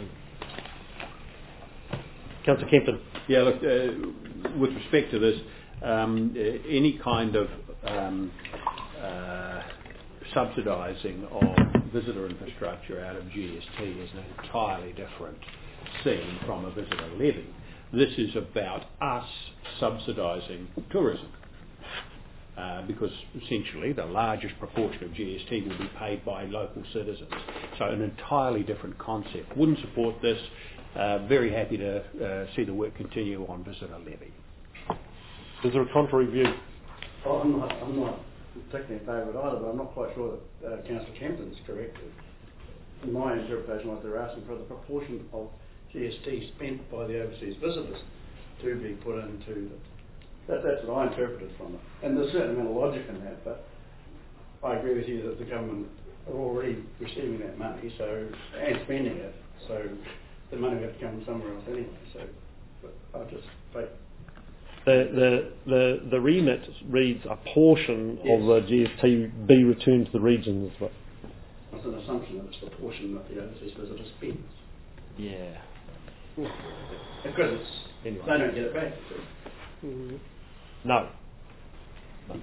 Councillor Kempton. Yeah, look, uh, with respect to this, um, uh, any kind of um, uh, subsidising of visitor infrastructure out of G S T is an entirely different scene from a visitor levy. This is about us subsidising tourism. Uh, because essentially the largest proportion of G S T will be paid by local citizens. So an entirely different concept. Wouldn't support this. Uh, very happy to uh, see the work continue on visitor levy. Is there a contrary view? Oh, I'm not, I'm not particularly in favour of it either, but I'm not quite sure that uh, Councillor Kempton's correct. In my interpretation, what they're asking for the proportion of G S T spent by the overseas visitors to be put into the That, that's what I interpreted from it. And there's a certain amount of logic in that, but I agree with you that the government are already receiving that money so and spending it, so the money will have to come from somewhere else anyway. So but I'll just wait. The, the, the, the remit reads a portion Yes. of the G S T be returned to the regions. But It's an assumption that it's the portion that the overseas visitor spends. yeah. Because it's, Anyway. they don't get it back. Mm. No. no.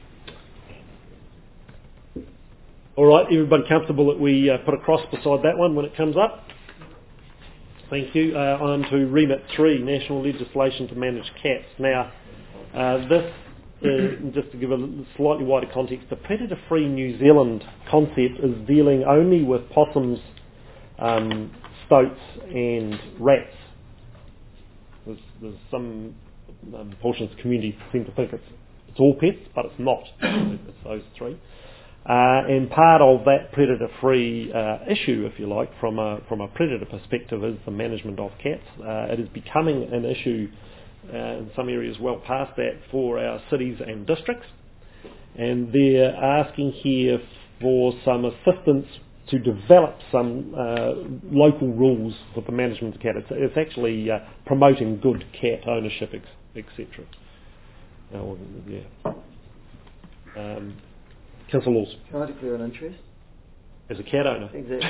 All right, everybody comfortable that we uh, put a cross beside that one when it comes up? Thank you. Uh, on to Remit three, National Legislation to Manage Cats. Now, uh, this, uh, just to give a slightly wider context, the predator-free New Zealand concept is dealing only with possums, um, stoats and rats. There's, there's some um, portions of the community seem to think it's, it's all pets, but it's not. It's those three. Uh, and part of that predator-free uh, issue, if you like, from a, from a predator perspective, is the management of cats. Uh, it is becoming an issue uh, in some areas well past that for our cities and districts. And they're asking here for some assistance to develop some uh, local rules for the management of cat. It's, it's actually uh, promoting good cat ownership, et cetera. Uh, yeah. Um, Councillor Laws. Can I declare an interest? As a cat owner? Exactly.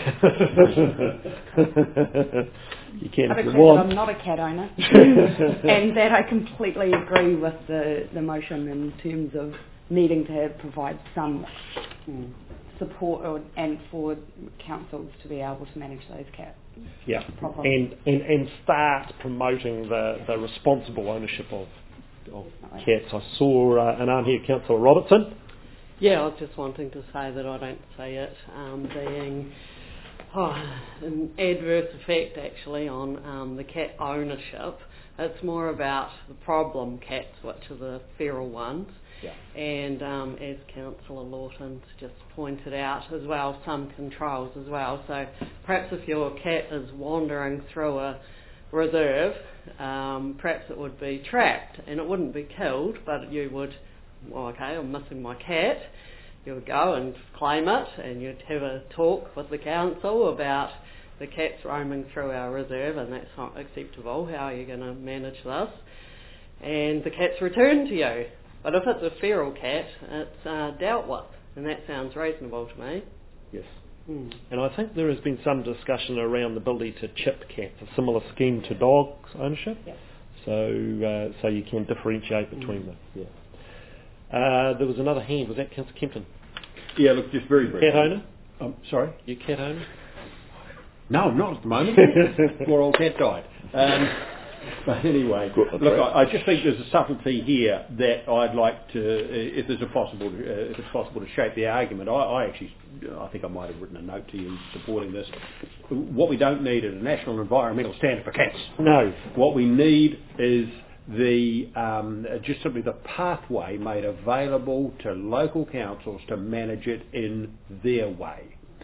You can I if you declare that want. I'm not a cat owner, and that I completely agree with the, the motion in terms of needing to have, provide some mm, support or, and for councils to be able to manage those cats. Yeah, properly. and, and and start promoting the, the responsible ownership of, of cats. I saw uh, an arm here, Councillor Robertson. Yeah, I was just wanting to say that I don't see it um, being oh, an adverse effect actually on um, the cat ownership. It's more about the problem cats, which are the feral ones. Yeah. And um, as Councillor Lawton's just pointed out as well, some controls as well. So perhaps if your cat is wandering through a reserve, um, perhaps it would be trapped and it wouldn't be killed, but you would, well, okay, I'm missing my cat. You would go and claim it, and you'd have a talk with the council about the cats roaming through our reserve, and that's not acceptable. How are you going to manage this? And the cat's returned to you. But if it's a feral cat, it's uh, dealt with, and that sounds reasonable to me. Yes. Mm. And I think there has been some discussion around the ability to chip cats, a similar scheme to dogs ownership. Yeah. So, uh, so you can differentiate between mm. them. Yeah. Uh, there was another hand. Was that Councillor Kempton? Yeah, look, just very briefly. Cat owner? Um, sorry? You cat owner? No, not at the moment. Poor old cat died. Um, but anyway, look, I, I just think there's a subtlety here that I'd like to, if there's a possible, uh, if it's possible to shape the argument. I, I actually, I think I might have written a note to you supporting this. What we don't need is a national environmental standard for cats. No. What we need is the um, just simply the pathway made available to local councils to manage it in their way.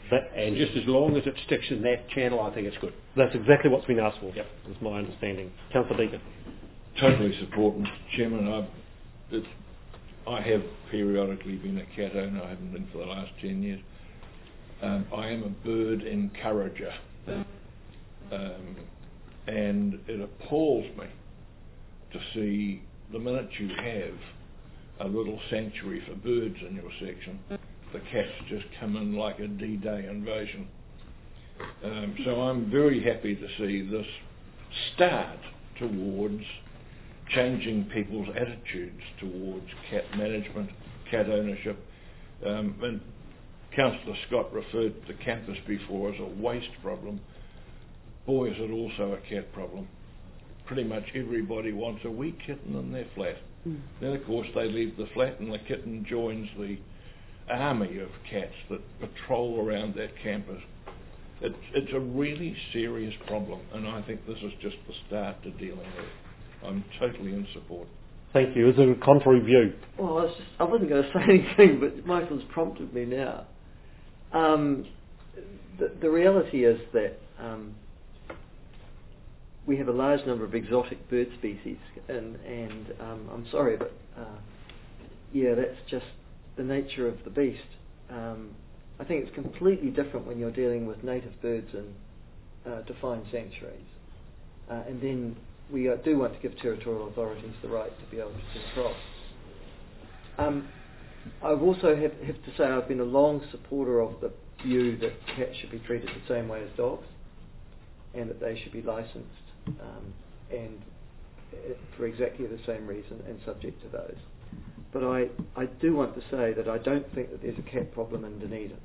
That, and just as long as it sticks in that channel, I think it's good. That's exactly what's been asked for, yep. is my understanding. Councillor Deacon. Totally support, Mister Chairman. I, it's, I have periodically been a cat owner. I haven't been for the last ten years. Um, I am a bird encourager. Um, and it appalls me to see the minute you have a little sanctuary for birds in your section, the cats just come in like a D-Day invasion. Um, so I'm very happy to see this start towards changing people's attitudes towards cat management, cat ownership. Um, and Councillor Scott referred to the campus before as a waste problem. Boy, is it also a cat problem. Pretty much everybody wants a wee kitten in their flat. Mm. Then, of course, they leave the flat and the kitten joins the army of cats that patrol around that campus. It's, it's a really serious problem, and I think this is just the start to dealing with it. I'm totally in support. Thank you. Is there a contrary view? Well, I, was just, I wasn't going to say anything, but Michael's prompted me now. Um, the, the reality is that um, we have a large number of exotic bird species, and, and um, I'm sorry, but uh, yeah, that's just the nature of the beast. Um, I think it's completely different when you're dealing with native birds in uh, defined sanctuaries. Uh, and then we uh, do want to give territorial authorities the right to be able to control. Um, I've also have, have to say I've been a long supporter of the view that cats should be treated the same way as dogs, and that they should be licensed um, and uh, for exactly the same reason and subject to those. But I, I do want to say that I don't think that there's a cat problem in Dunedin.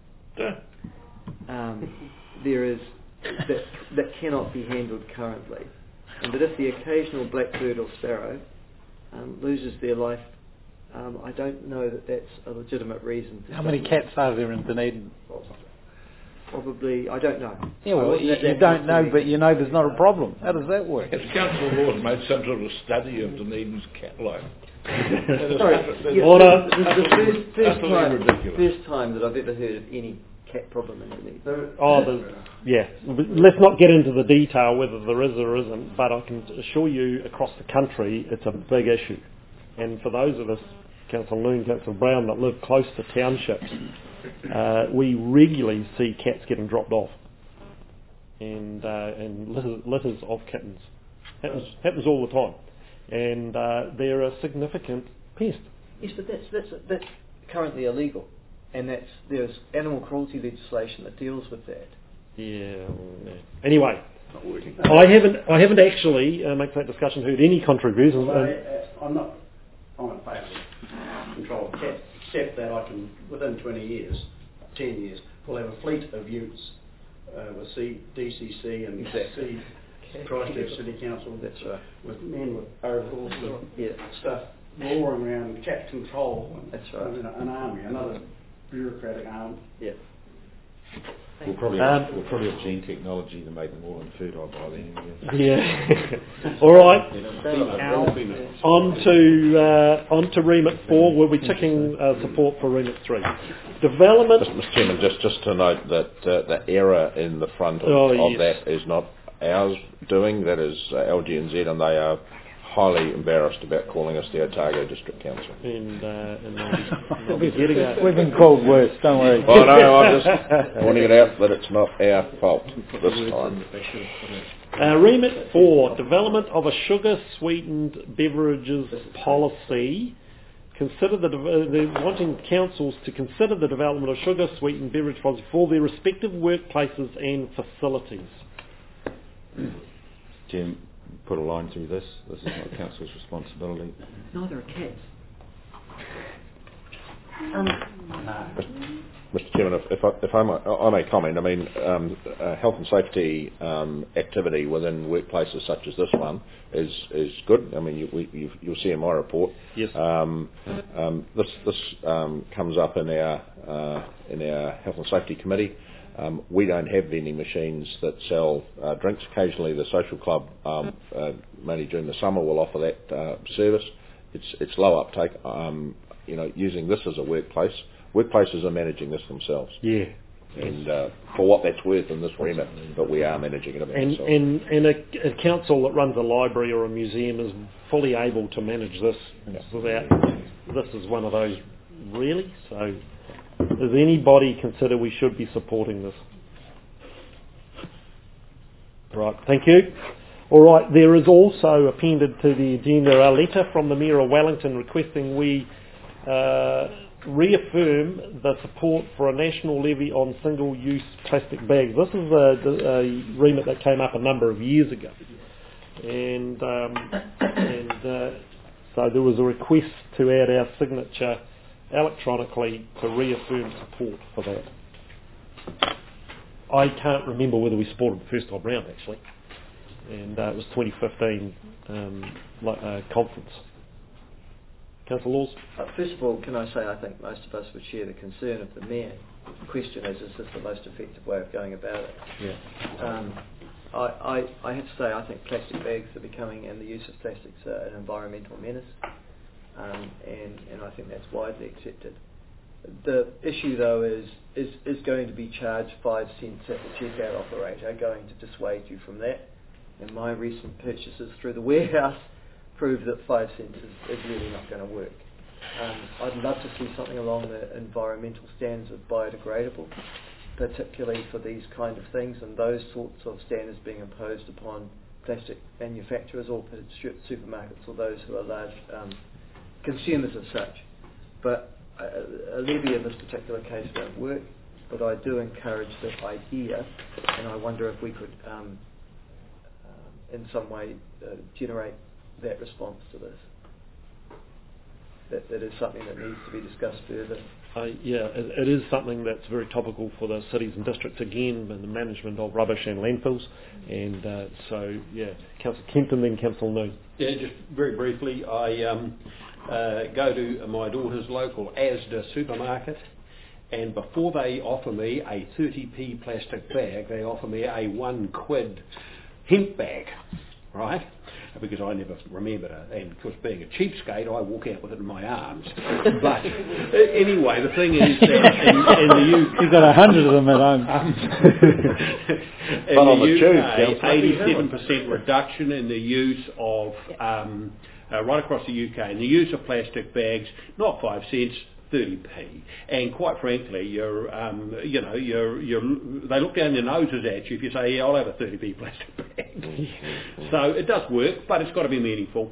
Um, there is that that cannot be handled currently, and that if the occasional blackbird or sparrow um, loses their life, um, I don't know that that's a legitimate reason. To How many cats are there in Dunedin? Probably, I don't know. Yeah, well, you, you don't know, but you know there's not a problem. How does that work? Has Councillor Lord made some sort of study of Dunedin's cat life? Sorry, yeah, Order. this is the first, first, time, first time that I've ever heard of any cat problem in Dunedin. Oh, the, yeah. Let's not get into the detail whether there is or isn't, but I can assure you across the country it's a big issue. And for those of us, Councillor Noon, Councillor Brown, that live close to townships, uh, we regularly see cats getting dropped off, and uh, and litters, litters of kittens. Happens, happens all the time, and uh, they're a significant pest. Yes, but that's that's that's currently illegal, and that's there's animal cruelty legislation that deals with that. Yeah. yeah. Anyway, I haven't I haven't actually uh, make that discussion heard any contrary views. Well, I, uh, I'm not I'm in favour of control of cats, except that I can, within twenty years, ten years, we'll have a fleet of utes uh, with C, D C C and exactly. C Christchurch City Council. That's right. With men with overalls and yeah. stuff roaring around cat control. And, That's right. You know, an army, another bureaucratic arm. Yeah. We'll probably, um, have, we'll probably have gene technology to make them all infertile by then. Yeah. All right. On to uh, on to remit four. We'll be ticking uh, support for remit three. Development. Mister Chairman, just just to note that uh, the error in the front of, oh, of yes. that is not ours doing. That is uh, L G N Z, and they are highly embarrassed about calling us the Otago District Council. And, uh, and they'll, they'll be getting a... We've been called worse, don't worry. Well, no, I'm just pointing it out that it's not our fault this time. Uh, remit four, development of a sugar-sweetened beverages policy. Consider the, de- they're wanting councils to consider the development of sugar-sweetened beverage policy for their respective workplaces and facilities. Jim, put a line through this. This is not council's responsibility. Neither are cats. Um, Mister Chairman, if, if, I, if I, might, I may comment, I mean, um, uh, health and safety um, activity within workplaces such as this one is is good. I mean, you, we, you, you'll see in my report. Yes. Um, um, this this um, comes up in our uh, in our health and safety committee. Um, we don't have vending machines that sell uh, drinks. Occasionally, the social club, um, uh, mainly during the summer, will offer that uh, service. It's it's low uptake. Um, you know, using this as a workplace. Workplaces are managing this themselves. Yeah, and uh, for what that's worth in this remit, but we are managing it a bit. And, and, and a, a council that runs a library or a museum is fully able to manage this Yeah. without, this is one of those, really? So, does anybody consider we should be supporting this? Right, thank you. All right, there is also appended to the agenda a letter from the Mayor of Wellington requesting we uh, reaffirm the support for a national levy on single-use plastic bags. This is a, a remit that came up a number of years ago, and um, and uh, so there was a request to add our signature electronically to reaffirm support for that. I can't remember whether we supported the first time round actually, and uh, it was twenty fifteen um, uh, conference. Councillor Laws? Uh, first of all, can I say I think most of us would share the concern of the Mayor. The question is, is this the most effective way of going about it? Yeah. Um, I, I, I have to say I think plastic bags are becoming, and the use of plastics, are an environmental menace, um, and, and I think that's widely accepted. The issue, though, is, is is going to be charged five cents at the checkout operator going to dissuade you from that? And my recent purchases through the warehouse prove that five cents is, is really not going to work. Um, I'd love to see something along the environmental standards of biodegradable, particularly for these kind of things, and those sorts of standards being imposed upon plastic manufacturers or supermarkets or those who are large um, consumers of such. But a, a levy in this particular case won't work, but I do encourage the idea, and I wonder if we could um, uh, in some way uh, generate that response to this. That, that is something that needs to be discussed further. Uh, yeah, it, it is something that's very topical for the cities and districts again, and the management of rubbish and landfills. And uh, so, yeah, Councillor Kempton, then Councillor Noon. Yeah, just very briefly, I um, uh, go to my daughter's local Asda supermarket, and before they offer me a thirty p plastic bag, they offer me a one quid hemp bag, right? Because I never remembered it, and of course being a cheapskate, I walk out with it in my arms. But anyway, the thing is that in, in the U K... You've got a hundred of them at home. in the U K, eighty-seven percent reduction in the use of, um, uh, right across the U K, in the use of plastic bags, not five cents, thirty p, and quite frankly, you're, um, you know, you're, you're, they look down their noses at you if you say, yeah, I'll have a thirty p plastic bag. So it does work, but it's got to be meaningful.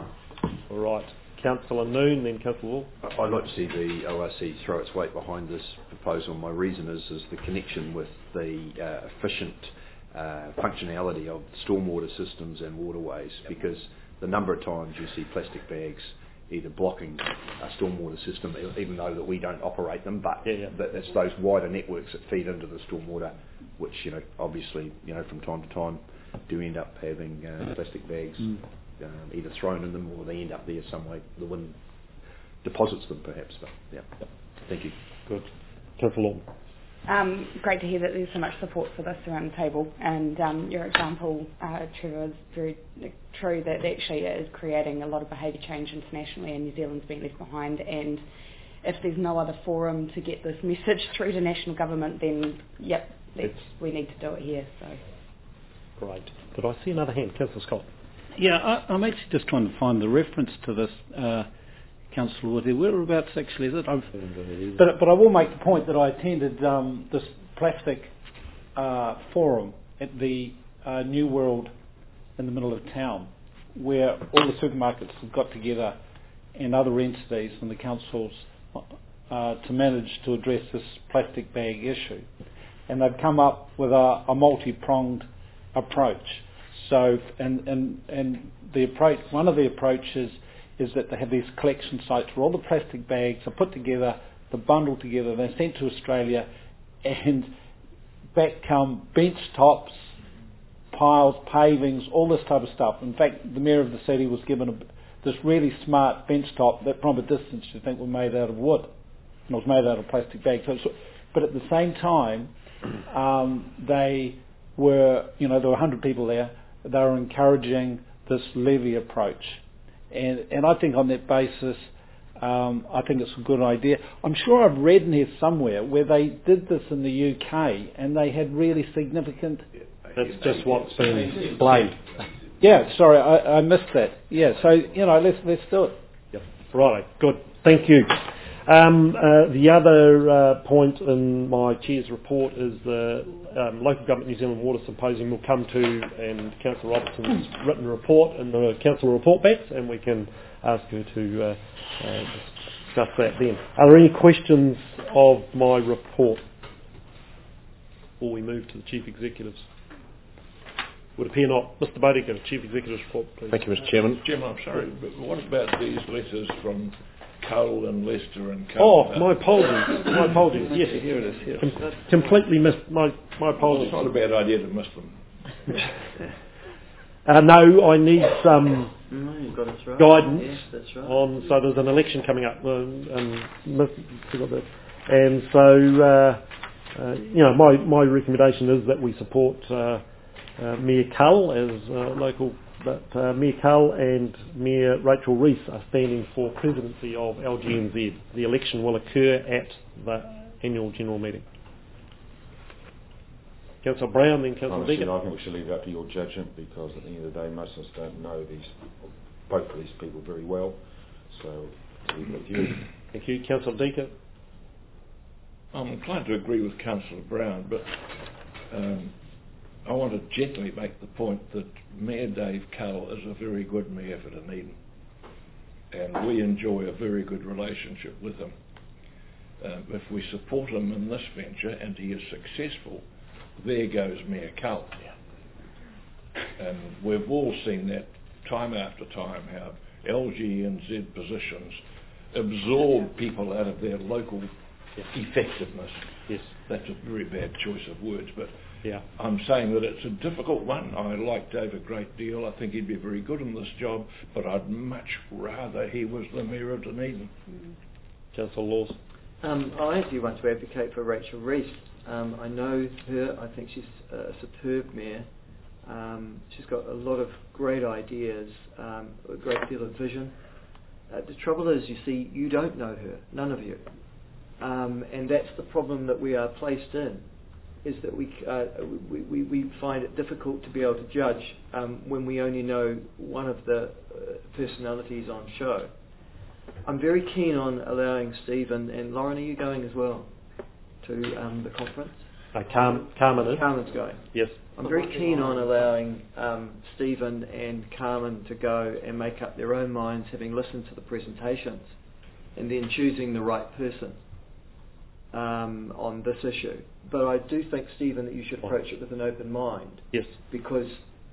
All right, Councillor Noon, then Councillor Wall. I'd like to see the O R C throw its weight behind this proposal. My reason is, is the connection with the uh, efficient uh, functionality of stormwater systems and waterways, because the number of times you see plastic bags either blocking a stormwater system, even though that we don't operate them, but yeah, yeah. it's those wider networks that feed into the stormwater, which, you know, obviously, you know, from time to time do end up having uh, plastic bags mm. um, either thrown in them or they end up there some way. The wind deposits them, perhaps. But yeah, yeah. Thank you. Good. Councillor Lawton. Um, great to hear that there's so much support for this around the table, and um, your example, uh, Trevor, is very true that actually is creating a lot of behaviour change internationally, and New Zealand's been left behind. And if there's no other forum to get this message through to national government, then yep, let's, we need to do it here. So great. Did I see another hand, Councillor Scott? Yeah, I, I'm actually just trying to find the reference to this. Uh, Councillor Woody, whereabouts actually is it? I've, but, but I will make the point that I attended um, this plastic uh, forum at the uh, New World in the middle of town, where all the supermarkets have got together and other entities and the councils uh, to manage to address this plastic bag issue. And they've come up with a, a multi-pronged approach. So, and, and, and the approach, one of the approaches is that they have these collection sites where all the plastic bags are put together, they're bundled together, they're sent to Australia, and back come bench tops, piles, pavings, all this type of stuff. In fact, the Mayor of the city was given a, this really smart bench top that from a distance you think were made out of wood. And it was made out of plastic bags. So, but at the same time, um, they were, you know, there were one hundred people there, they were encouraging this levy approach. And, and I think on that basis, Um, I think it's a good idea. I'm sure I've read in here somewhere where they did this in the U K and they had really significant... That's just what's been blamed. Yeah, sorry, I, I missed that. Yeah, so, you know, let's let's do it. Yep. Right, good. Thank you. Um, uh, the other uh, point in my Chair's report is the um, Local Government New Zealand Water Symposium will come to, and Councillor Robertson's written report in the council report backs, and we can ask her to uh, uh, discuss that then. Are there any questions of my report before we move to the Chief Executives? Would appear not. Mister Bodiger, Chief Executive's report, please. Thank you, Mister Chairman. Chairman, I'm sorry, but what about these letters from Cull and Leicester and Cull? Oh, my apologies. My apologies. Yes, here it is. Here. Com- completely missed. My my apologies. Well, it's not a bad idea to miss them. uh, no, I need some no, you've got it right. guidance yes, that's right. on. So there's an election coming up, um, um, forgot that. And so uh, uh, you know, my my recommendation is that we support uh, uh, Mayor Cull as uh, local. But uh, Mayor Cull and Mayor Rachel Rees are standing for presidency of L G N Z. The election will occur at the annual general meeting. Councillor Brown, then Councillor Honestly, Deacon. I think we should leave it up to your judgment, because at the end of the day, most of us don't know these, both of these people very well. So, leave it with you. Thank you, Councillor Deacon. I'm inclined to agree with Councillor Brown, but um, I want to gently make the point that Mayor Dave Cull is a very good mayor for Dunedin, and we enjoy a very good relationship with him. Um, if we support him in this venture and he is successful, there goes Mayor Cull. And we've all seen that time after time, how L G N Z positions absorb people out of their local effectiveness. Yes. That's a very bad choice of words, but yeah. I'm saying that it's a difficult one. I like Dave a great deal. I think he'd be very good in this job, but I'd much rather he was the Mayor of Dunedin. Mm. Councillor Laws. Um, I actually want to advocate for Rachel Rees. Um, I know her. I think she's a superb mayor. Um, she's got a lot of great ideas, um, a great deal of vision. Uh, the trouble is, you see, you don't know her, none of you. Um, and that's the problem that we are placed in, is that we, uh, we, we, we find it difficult to be able to judge um, when we only know one of the uh, personalities on show. I'm very keen on allowing Stephen, and Lauren, are you going as well to um, the conference? Uh, Carmen, Carmen is. Carmen's going. Yes. I'm very keen on allowing um, Stephen and Carmen to go and make up their own minds, having listened to the presentations, and then choosing the right person um, on this issue. But I do think, Stephen, that you should approach it with an open mind. Yes. Because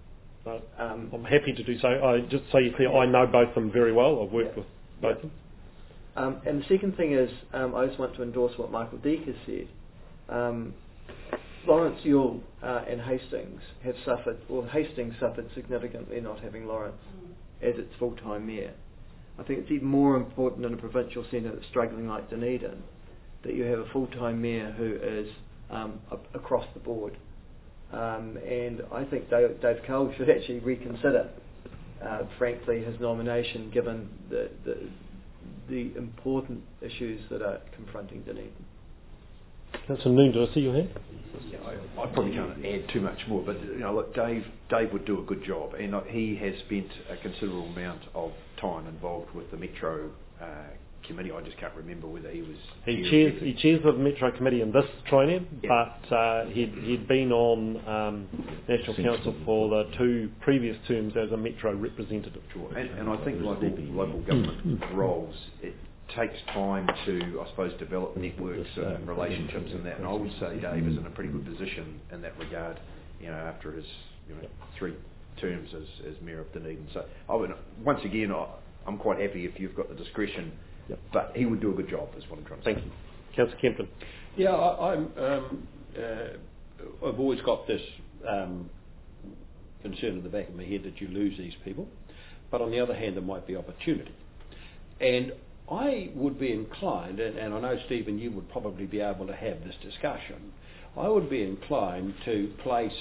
um, I'm happy to do so. I, just so you're clear, I know both of them very well. I've worked yeah. with both of them. Um, and the second thing is, um, I just want to endorse what Michael Deek has said. Um, Lawrence Yule uh, and Hastings have suffered, well, Hastings suffered significantly not having Lawrence as its full-time mayor. I think it's even more important in a provincial centre that's struggling like Dunedin that you have a full-time mayor who is um, a- across the board. Um, and I think Dave, Dave Cull should actually reconsider, uh, frankly, his nomination, given the, the the important issues that are confronting Dunedin. Councillor Noon, did I see your hand? Yeah, I, I probably can't add too much more, but you know, look, Dave, Dave would do a good job, and uh, he has spent a considerable amount of time involved with the Metro uh, committee. I just can't remember whether he was. He, he chairs was he chairs the Metro committee in this triennium, yeah. but uh, he'd he'd been on um, National Council for the two previous terms as a Metro representative. Sure, and, and I think local local government roles, it takes time to, I suppose, develop networks and relationships and that. And I would say Dave is in a pretty good position in that regard. You know, after his you know three terms as, as mayor of Dunedin. So I would, once again, I, I'm quite happy if you've got the discretion. Yep. But he would do a good job, is what I'm trying to say. Thank you. Councillor Kempton. Yeah, I, I'm, um, uh, I've always got this um, concern in the back of my head that you lose these people. But on the other hand, there might be opportunity. And I would be inclined, and, and I know, Stephen, you would probably be able to have this discussion, I would be inclined to place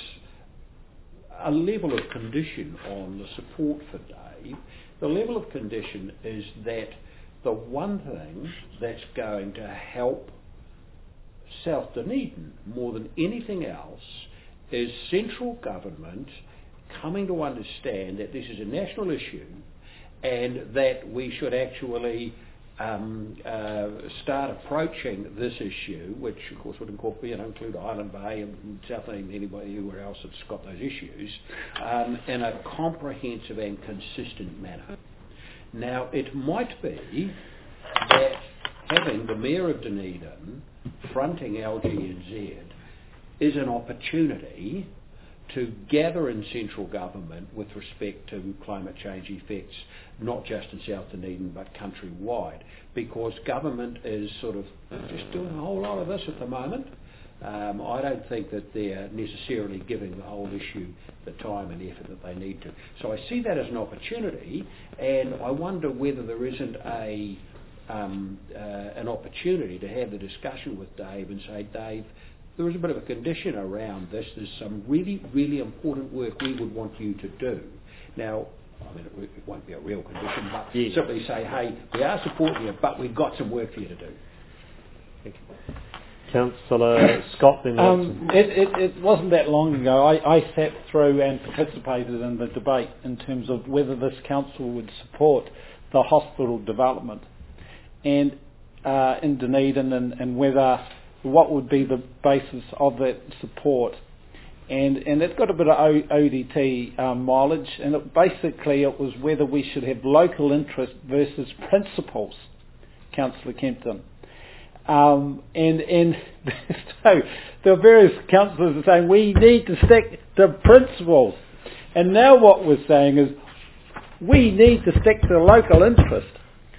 a level of condition on the support for Dave. The level of condition is that the one thing that's going to help South Dunedin more than anything else is central government coming to understand that this is a national issue and that we should actually um, uh, start approaching this issue, which of course would incorporate, you know, include Island Bay and South Dunedin, anybody anywhere else that's got those issues, um, in a comprehensive and consistent manner. Now, it might be that having the Mayor of Dunedin fronting L G N Z is an opportunity to gather in central government with respect to climate change effects, not just in South Dunedin but countrywide, because government is sort of just doing a whole lot of this at the moment. Um, I don't think that they're necessarily giving the whole issue the time and effort that they need to. So I see that as an opportunity, and I wonder whether there isn't a um, uh, an opportunity to have the discussion with Dave and say, Dave, there is a bit of a condition around this. There's some really, really important work we would want you to do. Now, I mean, it, it won't be a real condition, but yeah. simply say, hey, we are supporting you, but we've got some work for you to do. Thank you. Councillor Scott, then. Um, it, it, it wasn't that long ago. I, I sat through and participated in the debate in terms of whether this council would support the hospital development and uh, in Dunedin, and, and whether what would be the basis of that support. And and it got a bit of o, O D T um, mileage, and it, basically it was whether we should have local interest versus principles, Councillor Kempton. Um, and and so there are various councillors saying we need to stick to principles. And now what we're saying is we need to stick to local interest.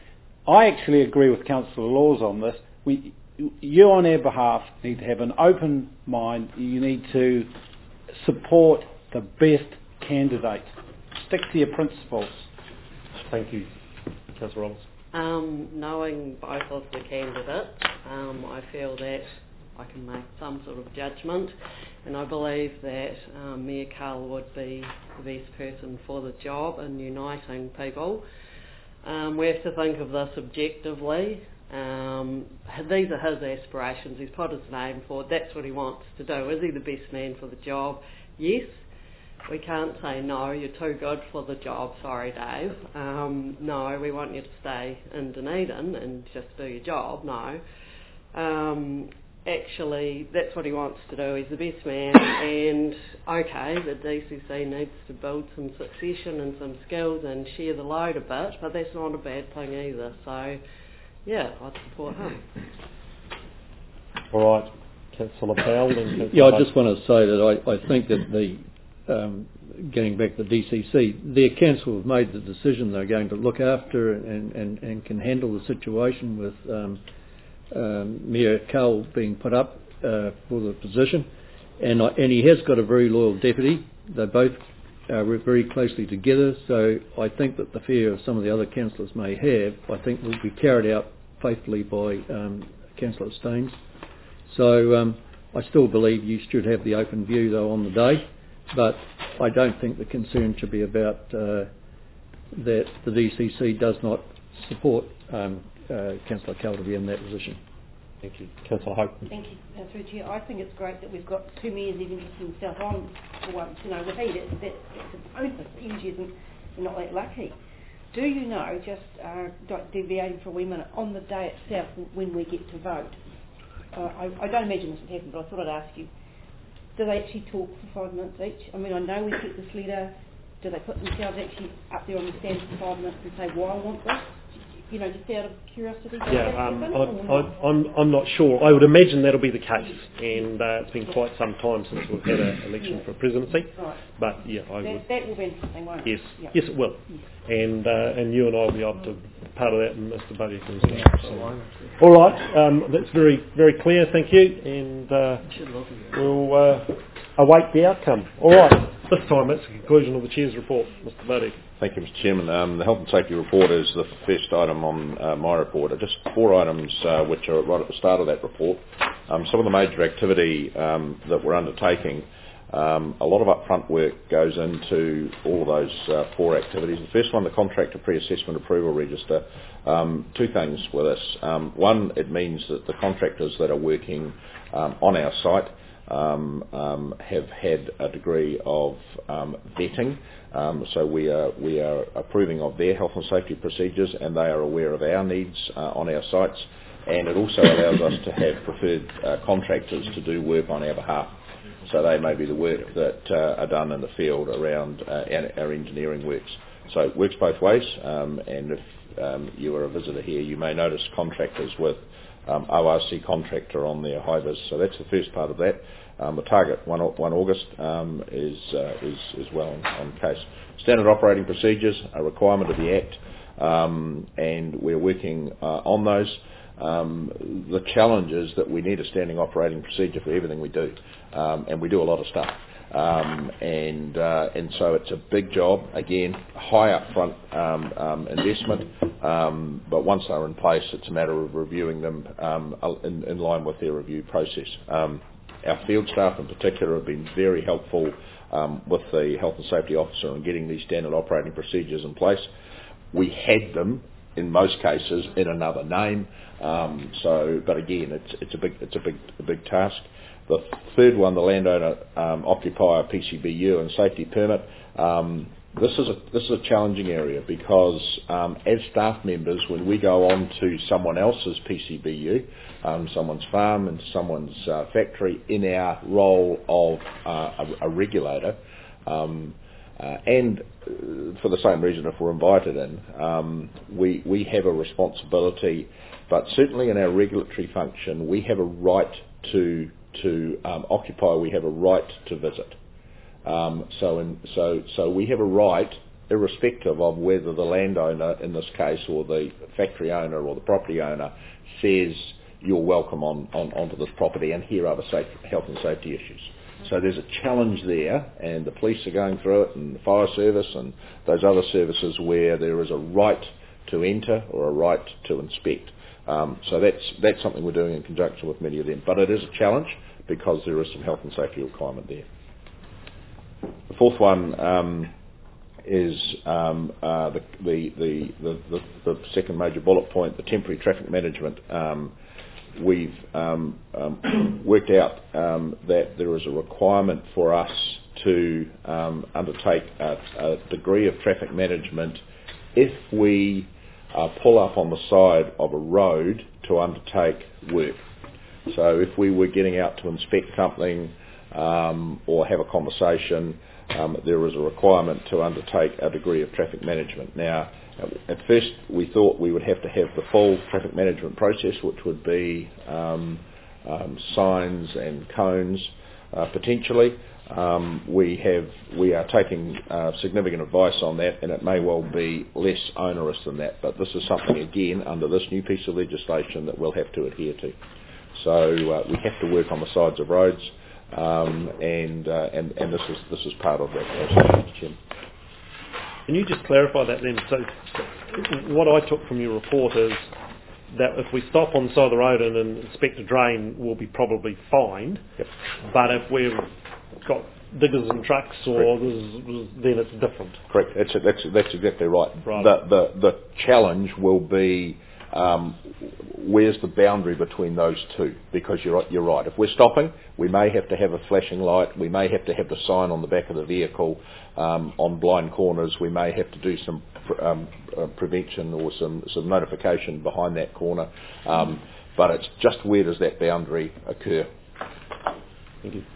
I actually agree with Councillor Laws on this. We, you on our behalf need to have an open mind. You need to support the best candidate. Stick to your principles. Thank you. Councillor Roberts. Um, knowing both of the candidates, um, I feel that I can make some sort of judgment, and I believe that um, Mayor Cull would be the best person for the job in uniting people. Um, we have to think of this objectively. Um, these are his aspirations. He's put his name forward. That's what he wants to do. Is he the best man for the job? Yes. We can't say, no, you're too good for the job, sorry Dave. Um, no, we want you to stay in Dunedin and just do your job. No. Um, actually, that's what he wants to do. He's the best man, and okay, the D C C needs to build some succession and some skills and share the load a bit, but that's not a bad thing either. So, yeah, I'd support him. All right. Councillor Bell. And yeah, I just want to say that I, I think that the Um, getting back to the D C C, their council have made the decision they're going to look after and, and, and can handle the situation with um, um, Mayor Cull being put up uh, for the position, and, I, and he has got a very loyal deputy. They both uh, work very closely together, so I think that the fear of some of the other councillors may have, I think will be carried out faithfully by um, Councillor Staines. So um, I still believe you should have the open view though on the day. But I don't think the concern should be about uh, that the D C C does not support um, uh, Councillor Cull to be in that position. Thank you. Councillor Hope. Thank you, uh, through Chair. I think it's great that we've got two mayors even just in South Island for once. You know, with he, that, that, that's a bonus. Usually isn't, we're not that lucky. Do you know, just uh, deviating for a wee minute, on the day itself when we get to vote, uh, I, I don't imagine this would happen, but I thought I'd ask you, do they actually talk for five minutes each? I mean, I know we get this letter. Do they put themselves actually up there on the stand for five minutes and say, why I want this? You know, just out of curiosity. Yeah, um, I, I, I'm, I'm not sure. I would imagine that'll be the case, and uh, it's been quite some time since we've had an election yeah. for presidency. Right. But yeah, I that, would. That will be interesting, won't it? Yes, yeah. yes, it will. Yes. And uh, and you and I will be able to be part of that, and Mister Buddy can as well. So. All right, um, that's very very clear. Thank you, and uh, we'll uh, await the outcome. All right. This time that's the conclusion of the Chair's report. Mister Buddy. Thank you, Mister Chairman. Um, the health and safety report is the first item on uh, my report. Just four items uh, which are right at the start of that report. Um, some of the major activity um, that we're undertaking Um, a lot of upfront work goes into all of those uh, four activities. The first one, the contractor pre-assessment approval register. Um, two things with this. Um, one, it means that the contractors that are working um, on our site um, um, have had a degree of um, vetting. Um, so we are we are approving of their health and safety procedures, and they are aware of our needs uh, on our sites. And it also allows us to have preferred uh, contractors to do work on our behalf. So they may be the work that uh, are done in the field around uh, our, our engineering works. So it works both ways, um, and if um, you are a visitor here, you may notice contractors with um, O R C contractor on their high-vis. So that's the first part of that. Um, the target, one August, um, is, uh, is, is well on, on case. Standard operating procedures, a requirement of the Act, um, and we're working uh, on those. Um, the challenge is that we need a standing operating procedure for everything we do, um, and we do a lot of stuff. Um, and uh, and so it's a big job, again, high upfront um, um, investment, um, but once they're in place, it's a matter of reviewing them um, in, in line with their review process. Um, our field staff in particular have been very helpful um, with the health and safety officer in getting these standard operating procedures in place. We had them in most cases in another name. Um, so, but again, it's it's a big it's a big a big task. The third one, the landowner um, occupier P C B U and safety permit. Um, this is a this is a challenging area because um, as staff members, when we go on to someone else's P C B U, um, someone's farm and someone's uh, factory, in our role of uh, a, a regulator. Um, Uh, and uh, for the same reason, if we're invited in, um, we, we have a responsibility, but certainly in our regulatory function, we have a right to to um, occupy. We have a right to visit. Um, so, in, so, so we have a right, irrespective of whether the landowner, in this case, or the factory owner or the property owner, says you're welcome on, on onto this property, and here are the safe, health and safety issues. So there's a challenge there, and the police are going through it, and the fire service and those other services where there is a right to enter or a right to inspect. Um, so that's that's something we're doing in conjunction with many of them. But it is a challenge because there is some health and safety requirement there. The fourth one um, is um, uh, the, the, the, the, the, the second major bullet point, the temporary traffic management. Um, We've um, um, worked out um, that there is a requirement for us to um, undertake a, a degree of traffic management if we uh, pull up on the side of a road to undertake work. So if we were getting out to inspect something um, or have a conversation, um, there is a requirement to undertake a degree of traffic management. Now, at first we thought we would have to have the full traffic management process, which would be um, um, signs and cones uh, potentially. Um, we have we are taking uh, significant advice on that, and it may well be less onerous than that. But this is something again under this new piece of legislation that we'll have to adhere to. So uh, we have to work on the sides of roads, um, and, uh, and and this is this is part of that process, Jim. Can you just clarify that then? So what I took from your report is that if we stop on the side of the road and, and inspect a drain, we'll be probably fined. Yep. But if we've got diggers and trucks, or there's, then it's different. Correct. That's that's that's exactly right. Right. The the the challenge will be um, where's the boundary between those two? Because you're you're right. If we're stopping, we may have to have a flashing light. We may have to have the sign on the back of the vehicle. Um, on blind corners, we may have to do some pr- um, uh, prevention or some, some notification behind that corner. Um, but it's just where does that boundary occur? Thank you.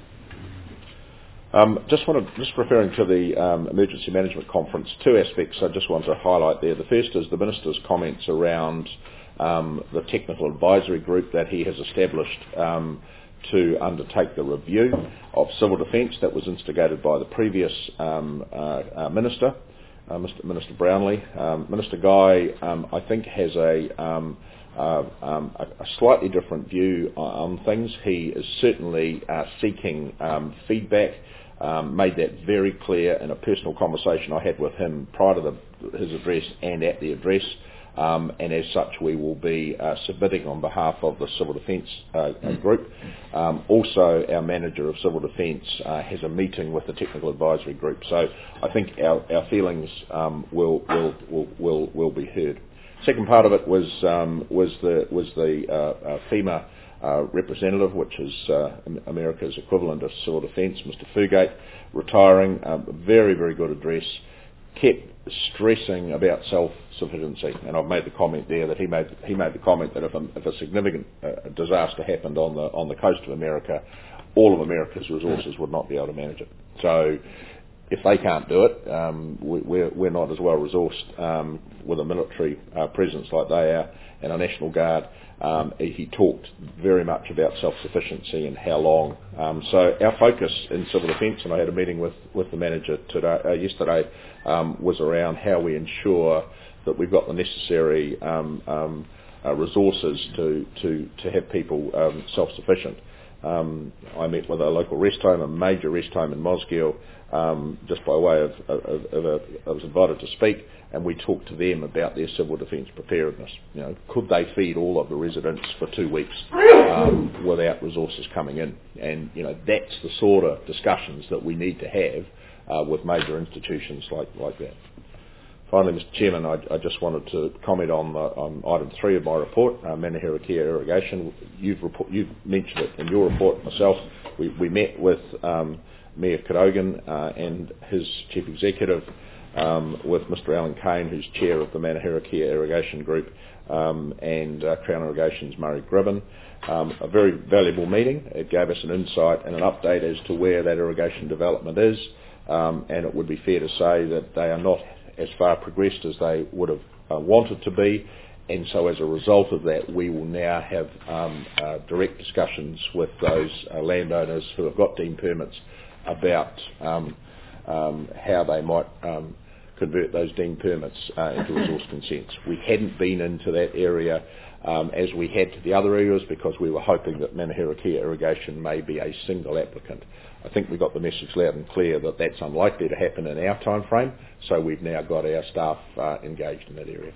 Um, just wanted, just referring to the um, emergency management conference, two aspects I just want to highlight there. The first is the Minister's comments around um, the technical advisory group that he has established um, to undertake the review of civil defence that was instigated by the previous um, uh, uh, Minister, uh, Mister Minister Brownlee. Um, Minister Guy, um, I think, has a, um, uh, um, a, a slightly different view on, on things. He is certainly uh, seeking um, feedback. Um, made that very clear in a personal conversation I had with him prior to the, his address and at the address. Um, and as such we will be uh, submitting on behalf of the Civil Defence uh, group. Um, also our Manager of Civil Defence uh, has a meeting with the Technical Advisory Group, so I think our, our feelings um, will, will, will, will, will be heard. Second part of it was, um, was the, was the uh, uh, FEMA uh, representative, which is uh, America's equivalent of Civil Defence, Mister Fugate, retiring. Um, very, very good address. Kept stressing about self-sufficiency, and I've made the comment there that he made he made the comment that if a, if a significant uh, disaster happened on the on the coast of America, all of America's resources would not be able to manage it. So if they can't do it, um, we, we're we're not as well resourced um, with a military uh, presence like they are and a National Guard. Um, he talked very much about self-sufficiency and how long. Um, so our focus in civil defence, and I had a meeting with, with the manager today, uh, yesterday, um, was around how we ensure that we've got the necessary um, um, uh, resources to, to, to have people um, self-sufficient. Um, I met with a local rest home, a major rest home in Mosgiel, um, just by way of, of, of a, I was invited to speak, and we talked to them about their civil defence preparedness. You know, could they feed all of the residents for two weeks um, without resources coming in? And you know, that's the sort of discussions that we need to have uh, with major institutions like like that. Finally, Mister Chairman, I, I just wanted to comment on, the, on item three of my report, uh, Manahira Kia Irrigation. You've, report, you've mentioned it in your report. Myself, we, we met with um, Mayor Cadogan uh, and his Chief Executive, um, with Mister Alan Kane, who's Chair of the Manahira Kia Irrigation Group, um, and uh, Crown Irrigation's Murray Gribben. Um, a very valuable meeting. It gave us an insight and an update as to where that irrigation development is, um, and it would be fair to say that they are not as far progressed as they would have uh, wanted to be, and so as a result of that we will now have um, uh, direct discussions with those uh, landowners who have got deemed permits about um, um, how they might um, convert those deemed permits uh, into resource consents. We hadn't been into that area um, as we had to the other areas because we were hoping that Manahira Kia Irrigation may be a single applicant. I think we got the message loud and clear that that's unlikely to happen in our time frame, so we've now got our staff uh, engaged in that area.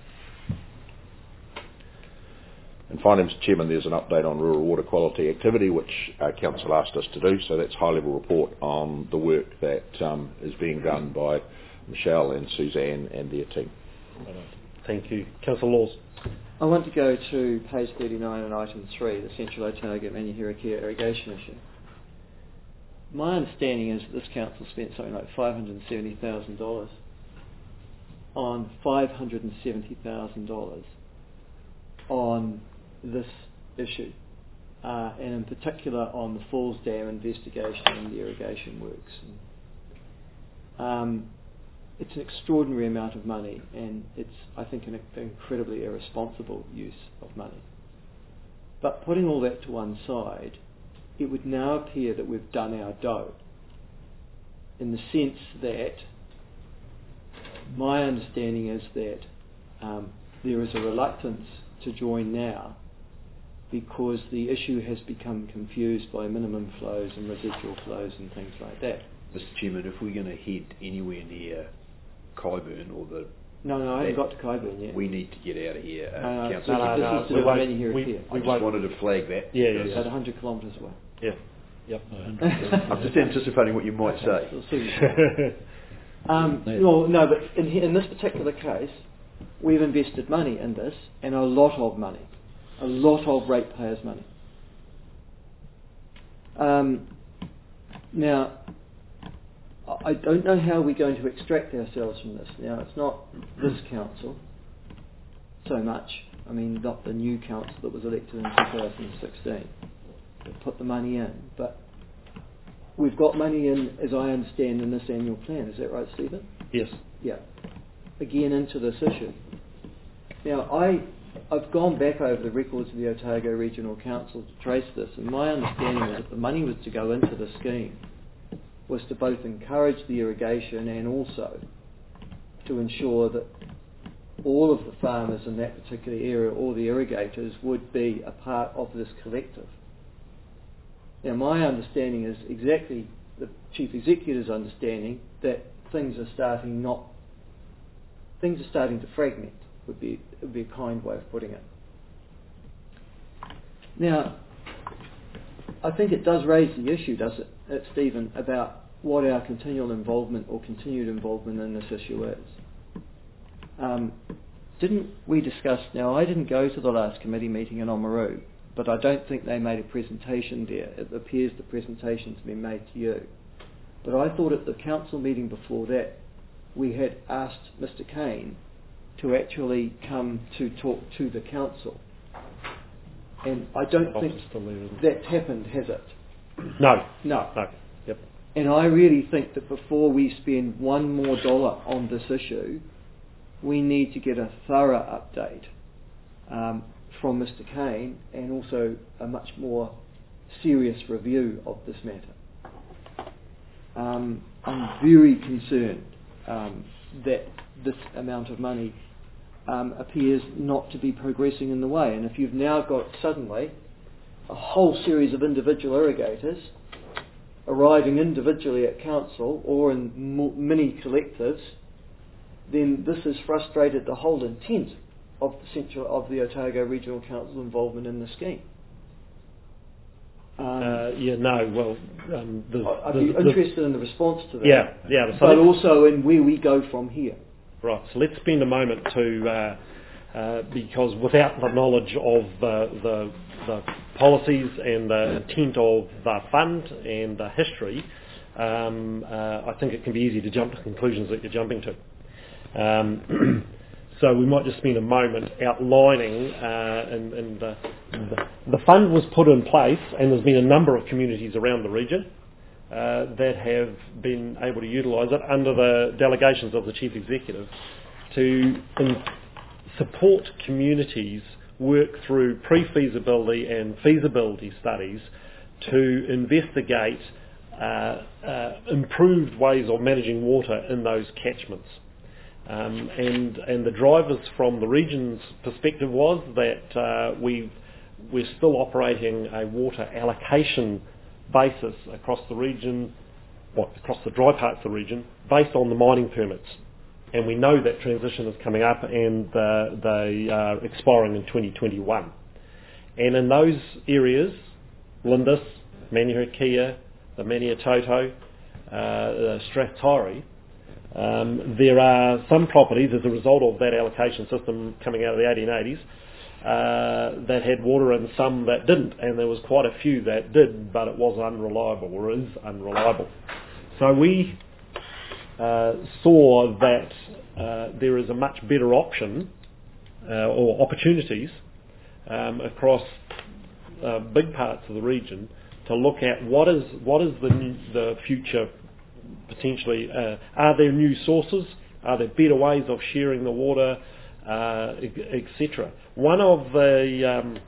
And finally, Mister Chairman, there's an update on rural water quality activity, which uh, Council asked us to do, so that's a high-level report on the work that um, is being done by Michelle and Suzanne and their team. Thank you. Councillor Laws. I want to go to page thirty-nine and item three, the Central Otago Manahira Kia irrigation issue. My understanding is that this council spent something like five hundred seventy thousand dollars on five hundred seventy thousand dollars on this issue, uh, and in particular on the Falls Dam investigation and the irrigation works. Um, it's an extraordinary amount of money, and it's, I think, an incredibly irresponsible use of money. But putting all that to one side, it would now appear that we've done our dough, in the sense that my understanding is that um, there is a reluctance to join now because the issue has become confused by minimum flows and residual flows and things like that. Mister Chairman, if we're going to head anywhere near Kyburn or the... No, no, I haven't got to Kyburn yet. We need to get out of here. Uh, no, no, Council. no, no, no, no, we here we, here. I just wanted to flag that. Yeah, yeah. About one hundred kilometres away. Yeah. Yep. I'm just anticipating what you might okay, say. We'll see. um, no, no, but in, in this particular case, we've invested money in this, and a lot of money, a lot of ratepayers' money. Um, now, I don't know how we're going to extract ourselves from this. Now, it's not this council so much. I mean, not the new council that was elected in two thousand sixteen that put the money in. But we've got money in, as I understand, in this annual plan. Is that right, Stephen? Yes. Yeah. Again, into this issue. Now, I, I've gone back over the records of the Otago Regional Council to trace this, and my understanding is that the money was to go into the scheme was to both encourage the irrigation and also to ensure that all of the farmers in that particular area, all the irrigators, would be a part of this collective. Now, my understanding is exactly the Chief Executive's understanding that things are starting not, things are starting to fragment. would be would be a kind way of putting it. Now, I think it does raise the issue, does it, uh, Stephen, about what our continual involvement or continued involvement in this issue is. Um, didn't we discuss, now I didn't go to the last committee meeting in Oamaru, but I don't think they made a presentation there. It appears the presentation's been made to you. But I thought at the council meeting before that, we had asked Mister Kane to actually come to talk to the council. And I don't think that's happened, has it? No. No. No. Yep. And I really think that before we spend one more dollar on this issue, we need to get a thorough update um, from Mister Kane and also a much more serious review of this matter. Um, I'm very concerned um, that this amount of money Um, appears not to be progressing in the way. And if you've now got suddenly a whole series of individual irrigators arriving individually at council or in mo- mini collectives, then this has frustrated the whole intent of the central of the Otago Regional Council involvement in the scheme. Um, uh, yeah, no, well, um, the, I'd the, be the, interested in the response to that. Yeah, yeah. So but also in where we go from here. Right, so let's spend a moment to, uh, uh, because without the knowledge of the, the, the policies and the intent of the fund and the history, um, uh, I think it can be easy to jump to conclusions that you're jumping to. Um, so we might just spend a moment outlining, uh, and, and uh, the, the fund was put in place, and there's been a number of communities around the region Uh, that have been able to utilise it under the delegations of the Chief Executive to in, support communities work through pre-feasibility and feasibility studies to investigate uh, uh, improved ways of managing water in those catchments. Um, and, and the drivers from the region's perspective was that uh, we've, we're still operating a water allocation basis across the region, well, across the dry parts of the region, based on the mining permits. And we know that transition is coming up and uh, they are expiring in twenty twenty-one. And in those areas, Lindis, Manihurkia, the Maniatoto, uh, Strathtyre, um, there are some properties as a result of that allocation system coming out of the eighteen eighties Uh, that had water and some that didn't, and there was quite a few that did, but it was unreliable or is unreliable. So we uh, saw that uh, there is a much better option uh, or opportunities um, across uh, big parts of the region to look at what is what is the the future potentially. Uh, are there new sources? Are there better ways of sharing the water? Uh, et cetera. One of the um,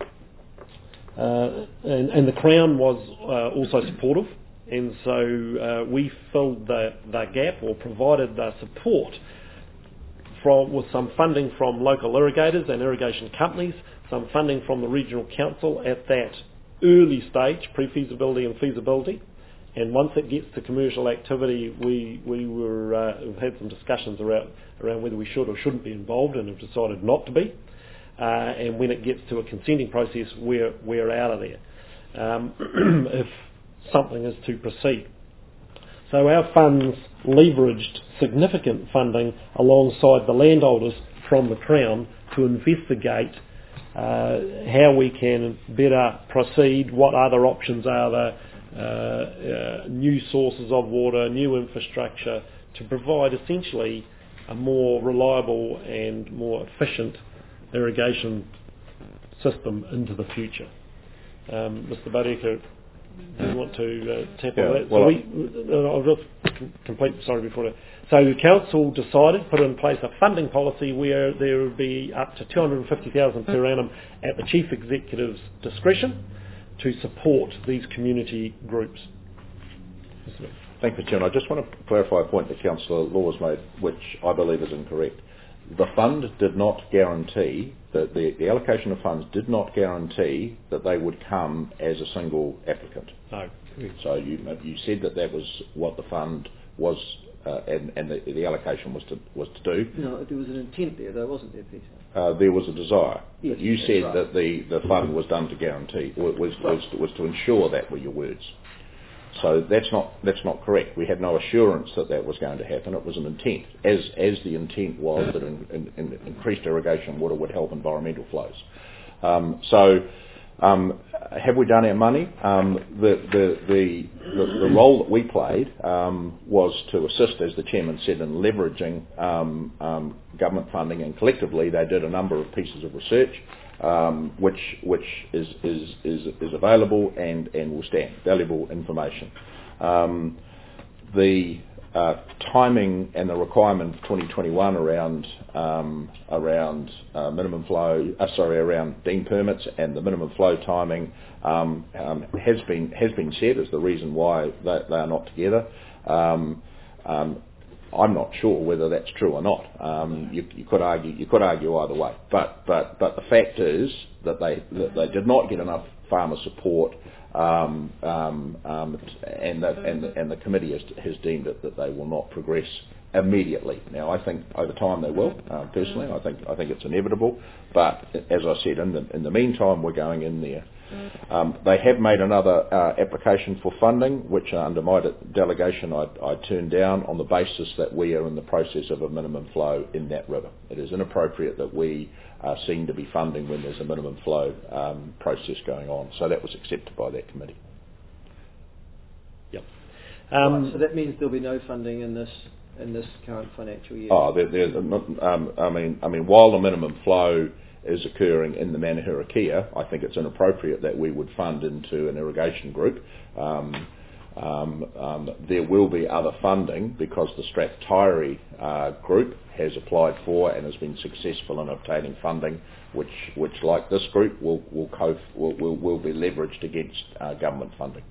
uh, and, and the Crown was uh, also supportive, and so uh, we filled the, the gap or provided the support from with some funding from local irrigators and irrigation companies, some funding from the regional council at that early stage, pre-feasibility and feasibility. And once it gets to commercial activity, we we were uh, we've had some discussions around around whether we should or shouldn't be involved, and have decided not to be. Uh, and when it gets to a consenting process, we're we're out of there um, if something is to proceed. So our funds leveraged significant funding alongside the landowners from the Crown to investigate uh, how we can better proceed, what other options are there. Uh, uh, new sources of water, new infrastructure to provide essentially a more reliable and more efficient irrigation system into the future. Um, Mister Bariaka, do you want to uh, tap yeah, on that? Well, so we, uh, I'll just complete, sorry, before that. So the Council decided, put in place a funding policy where there would be up to two hundred fifty thousand dollars per annum at the Chief Executive's discretion to support these community groups. Thank you, Chairman. I just want to clarify a point that Councillor Laws made, which I believe is incorrect. The fund did not guarantee, that the, the allocation of funds did not guarantee that they would come as a single applicant. No. So you, you said that that was what the fund was uh, and, and the, the allocation was to was to do. No, there was an intent there, though, wasn't there, Peter? Uh, there was a desire. Yes, you that's said right. that the, the fund was done to guarantee, was, was, was, was to ensure that were your words. So that's not that's not correct. We had no assurance that that was going to happen. It was an intent, as as the intent was that in, in, in increased irrigation water would help environmental flows. Um, so, um, have we done our money? Um, the, the, the, the the role that we played um, was to assist, as the chairman said, in leveraging um, um, government funding, and collectively they did a number of pieces of research. Um, which which is is, is is available and, and will stand, valuable information. Um, the uh, timing and the requirement of twenty twenty-one around um, around uh, minimum flow, uh, sorry, around D E A M permits and the minimum flow timing um, um, has been has been said as the reason why they, they are not together. Um, um, I'm not sure whether that's true or not. Um, you, you could argue you could argue either way, but but but the fact is that they that they did not get enough farmer support, um, um, um, and that and the, and the committee has, has deemed it that they will not progress immediately. Now, I think over time they will. Uh, personally, I think I think it's inevitable. But as I said, in the in the meantime, we're going in there. Um, they have made another uh, application for funding, which uh, under my de- delegation I, I turned down on the basis that we are in the process of a minimum flow in that river. It is inappropriate that we are seen to be funding when there's a minimum flow um, process going on. So that was accepted by that committee. Yep. Um, right, so that means there'll be no funding in this in this current financial year. Oh, there, there's um, I mean, I mean, while the minimum flow is occurring in the Manahira-Kia, I think it's inappropriate that we would fund into an irrigation group. Um, um, um, there will be other funding because the Strathtyre uh, group has applied for and has been successful in obtaining funding, which, which like this group, will will, co- will, will, will be leveraged against uh, government funding.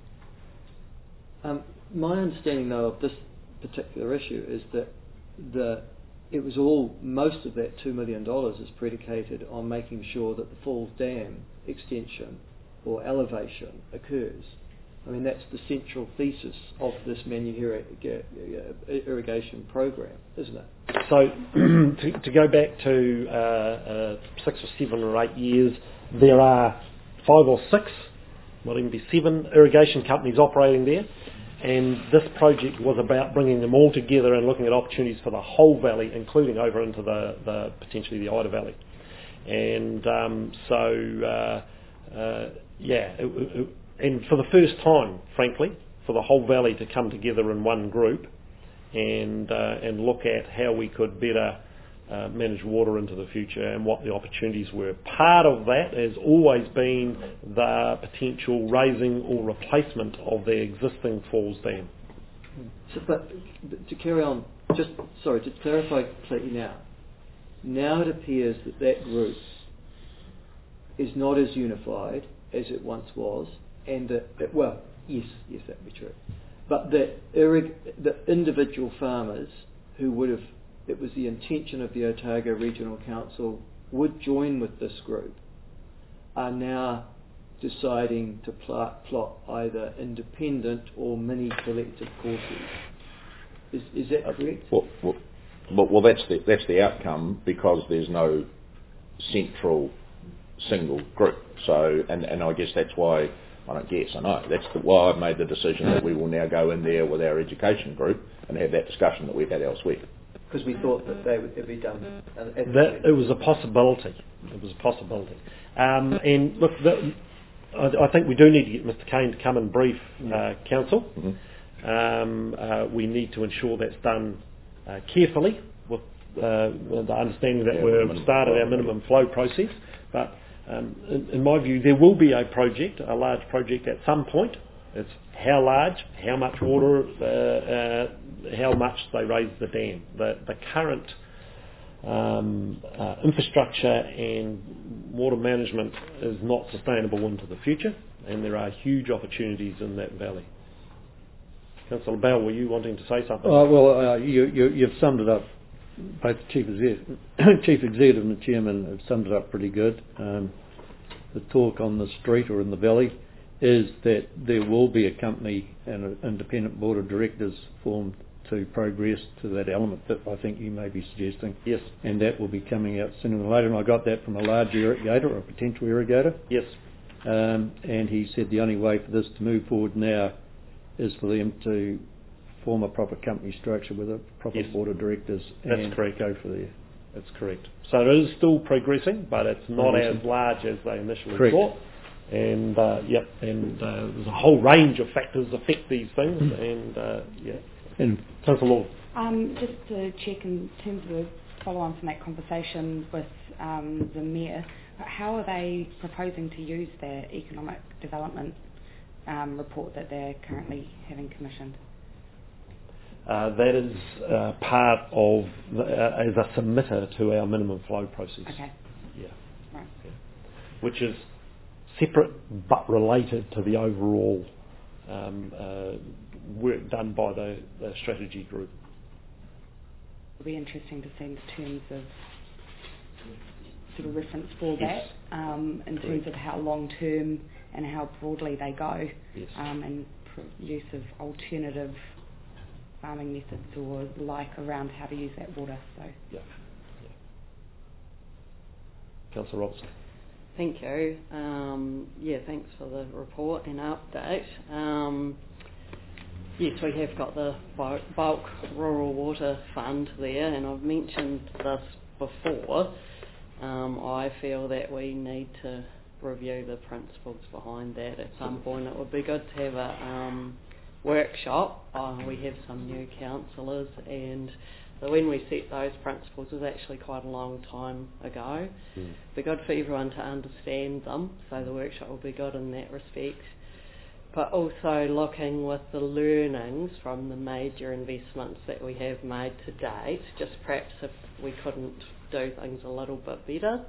Um, my understanding, though, of this particular issue is that the it was all, most of that two million dollars is predicated on making sure that the Falls Dam extension or elevation occurs. I mean, that's the central thesis of this Manahira irrigation program, isn't it? So, to, to go back to uh, uh, six or seven or eight years, there are five or six, might even be seven, irrigation companies operating there. And this project was about bringing them all together and looking at opportunities for the whole valley, including over into the, the potentially the Ida Valley. And um, so, uh, uh, yeah, it, it, and for the first time, frankly, for the whole valley to come together in one group and uh, and look at how we could better Uh, manage water into the future and what the opportunities were. Part of that has always been the potential raising or replacement of the existing Falls Dam. So, but, but to carry on, just sorry to clarify completely now. Now it appears that that group is not as unified as it once was, and that, that well, yes, yes, that would be true. But that irrig- the individual farmers who would have, it was the intention of the Otago Regional Council would join with this group, are now deciding to plot, plot either independent or mini collective courses. Is, is that correct? Well, well, well, well, that's the that's the outcome because there's no central single group. So, and, and I guess that's why I don't guess I know that's the, why I've made the decision that we will now go in there with our education group and have that discussion that we've had elsewhere. Because we thought that they would be done. That it was a possibility. It was a possibility. Um, and look, the, I, I think we do need to get Mister Kane to come and brief uh, council. Mm-hmm. Um, uh, we need to ensure that's done uh, carefully with, uh, with the understanding that yeah, we've started our minimum flow process. But um, in, in my view, there will be a project, a large project at some point. It's how large, how much water, uh, uh, how much they raise the dam. The, the current um, uh, infrastructure and water management is not sustainable into the future, and there are huge opportunities in that valley. Councillor Bell, were you wanting to say something? Oh, well, uh, you, you, you've summed it up. Both the Chief Executive, Chief Executive and the Chairman have summed it up pretty good. Um, the talk on the street or in the valley is that there will be a company and an independent board of directors formed to progress to that element that I think you may be suggesting. Yes. And that will be coming out sooner than later. And I got that from a large irrigator or a potential irrigator. Yes. Um, and he said the only way for this to move forward now is for them to form a proper company structure with a proper Yes. board of directors That's and correct. go for there. That's correct. So it is still progressing, but it's not Progressing. as large as they initially Correct. thought. And uh, yep, and uh, there's a whole range of factors affect these things, and uh, yeah. And Councillor Lord. Um, just to check in terms of the follow-on from that conversation with um, the Mayor, how are they proposing to use their economic development um, report that they're currently having commissioned? Uh, that is uh, part of the, uh, as a submitter to our minimum flow process. Okay. Yeah. Right. Yeah. Which is separate but related to the overall um, uh, work done by the, the strategy group. It'll be interesting to see in terms of sort of reference for Yes. that, um, in Correct. terms of how long term and how broadly they go, Yes. um, and pr- use of alternative farming methods or like around how to use that water. So. Yeah. yeah. Councillor Robertson. Thank you. Um, yeah, thanks for the report and update. Um, yes, we have got the bulk, bulk rural water fund there, and I've mentioned this before. Um, I feel that we need to review the principles behind that at some point. It would be good to have a um, workshop. Uh, we have some new councillors, and so when we set those principles, it was actually quite a long time ago. Mm. It'd be good for everyone to understand them, so the workshop will be good in that respect. But also looking with the learnings from the major investments that we have made to date, just perhaps if we couldn't do things a little bit better.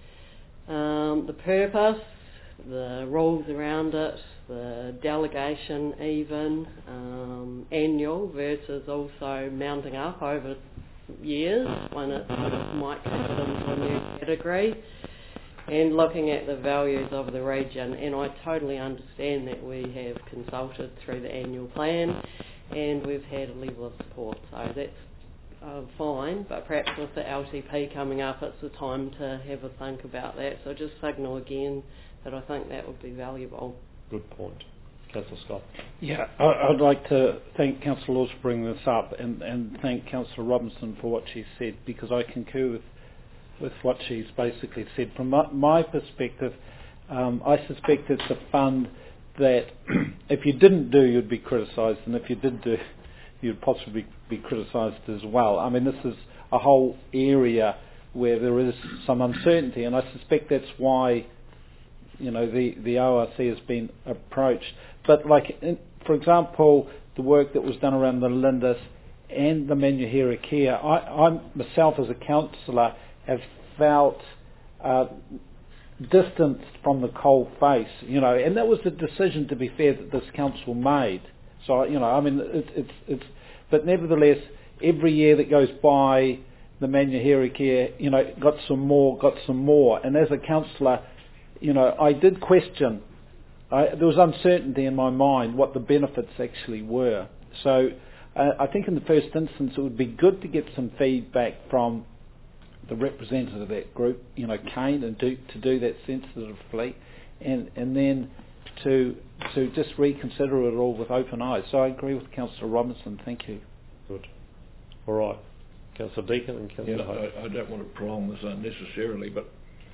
Um, the purpose, the rules around it, the delegation even, um, annual versus also mounting up over years when it sort of might come into a new category, and looking at the values of the region. And I totally understand that we have consulted through the annual plan and we've had a level of support, so that's uh, fine, but perhaps with the L T P coming up it's the time to have a think about that. So just signal again that I think that would be valuable. Good point. Councillor Scott. Yeah, I, I'd like to thank Councillor Laws for bringing this up, and, and thank Councillor Robinson for what she said, because I concur with with what she's basically said. From my, my perspective, um, I suspect it's a fund that if you didn't do, you'd be criticised, and if you did do, you'd possibly be criticised as well. I mean, this is a whole area where there is some uncertainty, and I suspect that's why, you know, the, the O R C has been approached. But like, in, for example, the work that was done around the Lindis and the Manuhira Care, I, I myself as a councillor have felt uh, distanced from the coal face, you know, and that was the decision, to be fair, that this council made. So, you know, I mean, it, it's, it's, but nevertheless, every year that goes by, the Manuhira Care, you know, got some more, got some more, and as a councillor, you know, I did question, I, there was uncertainty in my mind what the benefits actually were. So uh, I think in the first instance it would be good to get some feedback from the representative of that group, you know, Kane, and do, to do that sensitively, and, and then to to just reconsider it all with open eyes. So I agree with Councillor Robinson. Thank you. Good. All right. Councillor Deakin and Councillor Yeah, Hope. I, I don't want to prolong this unnecessarily, but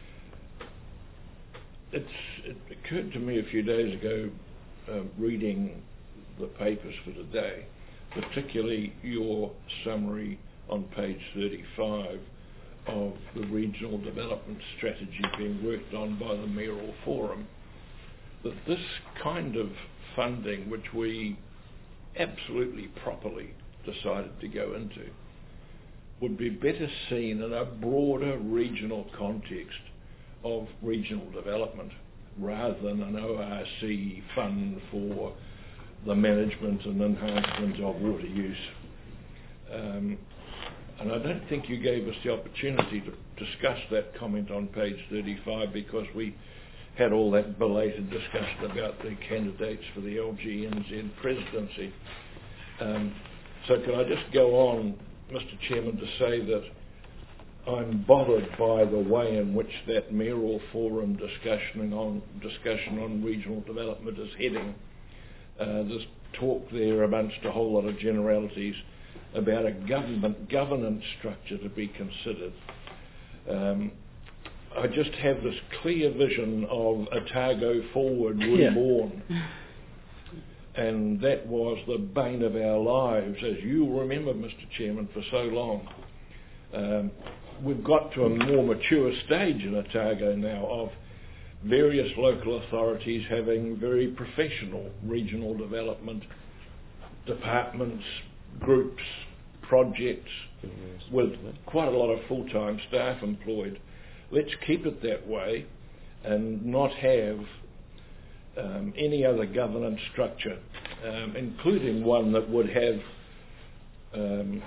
it's, it occurred to me a few days ago, uh, reading the papers for today, particularly your summary on page thirty-five of the regional development strategy being worked on by the Mayoral Forum, that this kind of funding, which we absolutely properly decided to go into, would be better seen in a broader regional context of regional development rather than an O R C fund for the management and enhancement of water use. Um, and I don't think you gave us the opportunity to discuss that comment on page thirty-five, because we had all that belated discussion about the candidates for the L G N Z presidency. Um, So can I just go on, Mister Chairman, to say that I'm bothered by the way in which that mayoral forum discussion on discussion on regional development is heading. Uh, there's talk there amongst a whole lot of generalities about a government governance structure to be considered. Um, I just have this clear vision of Otago Forward reborn. Yeah. And that was the bane of our lives, as you remember, Mister Chairman, for so long. Um, we've got to a more mature stage in Otago now of various local authorities having very professional regional development departments, groups, projects, with quite a lot of full-time staff employed. Let's keep it that way and not have um, any other governance structure, um, including one that would have um,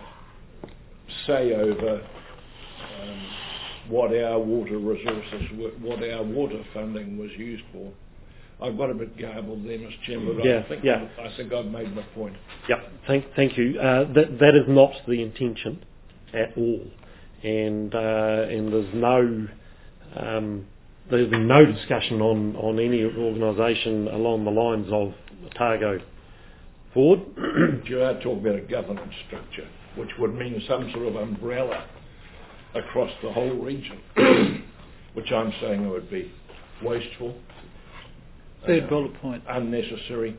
say over um, what our water resources, were, what our water funding was used for. I've got a bit garbled there, Mister Chairman, but yeah, I think yeah. I think I've made my point. Yep. Thank, thank you. Uh, that that is not the intention at all, and uh, and there's no um, there's been no discussion on, on any organisation along the lines of Otago Forward. You are talking about a governance structure, which would mean some sort of umbrella across the whole region, which I'm saying would be wasteful. Third uh, bullet point. Unnecessary.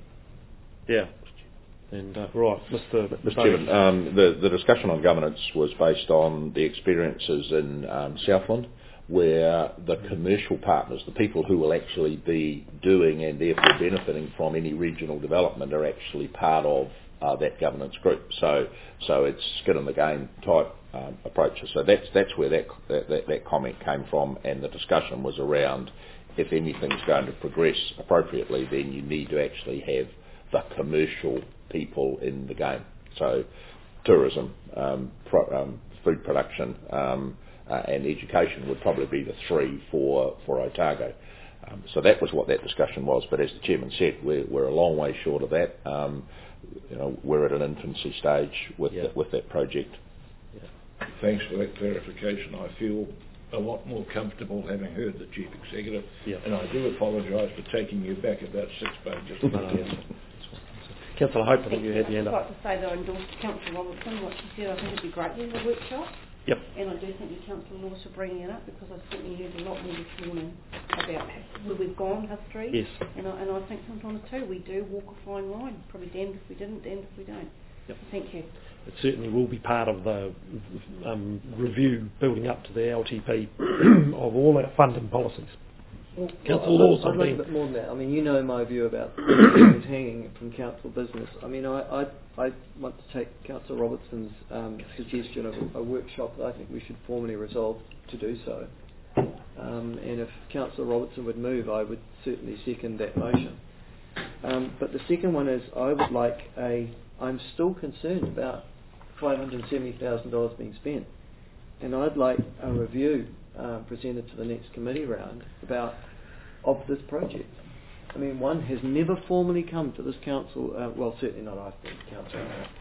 Yeah. And uh, right, Mister Mister Chairman, um, the, the discussion on governance was based on the experiences in um, Southland, where the commercial partners, the people who will actually be doing and therefore benefiting from any regional development, are actually part of uh, that governance group. So, so it's skin in the game type um, approaches. So that's that's where that, that that comment came from, and the discussion was around, if anything's going to progress appropriately, then you need to actually have the commercial people in the game. So tourism, um, pro, um, food production, um, uh, and education would probably be the three for, for Otago. Um, so that was what that discussion was. But as the Chairman said, we're, we're a long way short of that. Um, you know, we're at an infancy stage with, yeah. the, with that project. Yeah. Thanks for that clarification. I feel a lot more comfortable having heard the Chief Executive, yeah. and I do apologise for taking you back about six pages. Councillor Hope, I think you had the end up. I'd like to say that I endorse Councillor Robertson, what she said. I think it'd be great to have a workshop. Yep. And I do thank you, Councillor Laws, for bringing it up, because I certainly heard a lot more this morning about where we've gone, history. Yes. And I, and I think sometimes too we do walk a fine line. Probably damned if we didn't, damned if we don't. Yep. Thank you. It certainly will be part of the um, review building up to the L T P of all our funding policies. Well, Council well, Laws, I'd I like mean. a bit more than that. I mean, you know my view about things hanging from council business. I mean, I, I, I want to take Councillor Robertson's um, suggestion of a, a workshop that I think we should formally resolve to do so. Um, and if Councillor Robertson would move, I would certainly second that motion. Um, but the second one is, I would like a, I'm still concerned about five hundred seventy thousand dollars being spent. And I'd like a review uh, presented to the next committee round about of this project. I mean, one has never formally come to this council, uh, well, certainly not I've been council,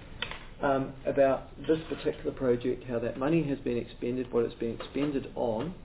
um, about this particular project, how that money has been expended, what it's been expended on,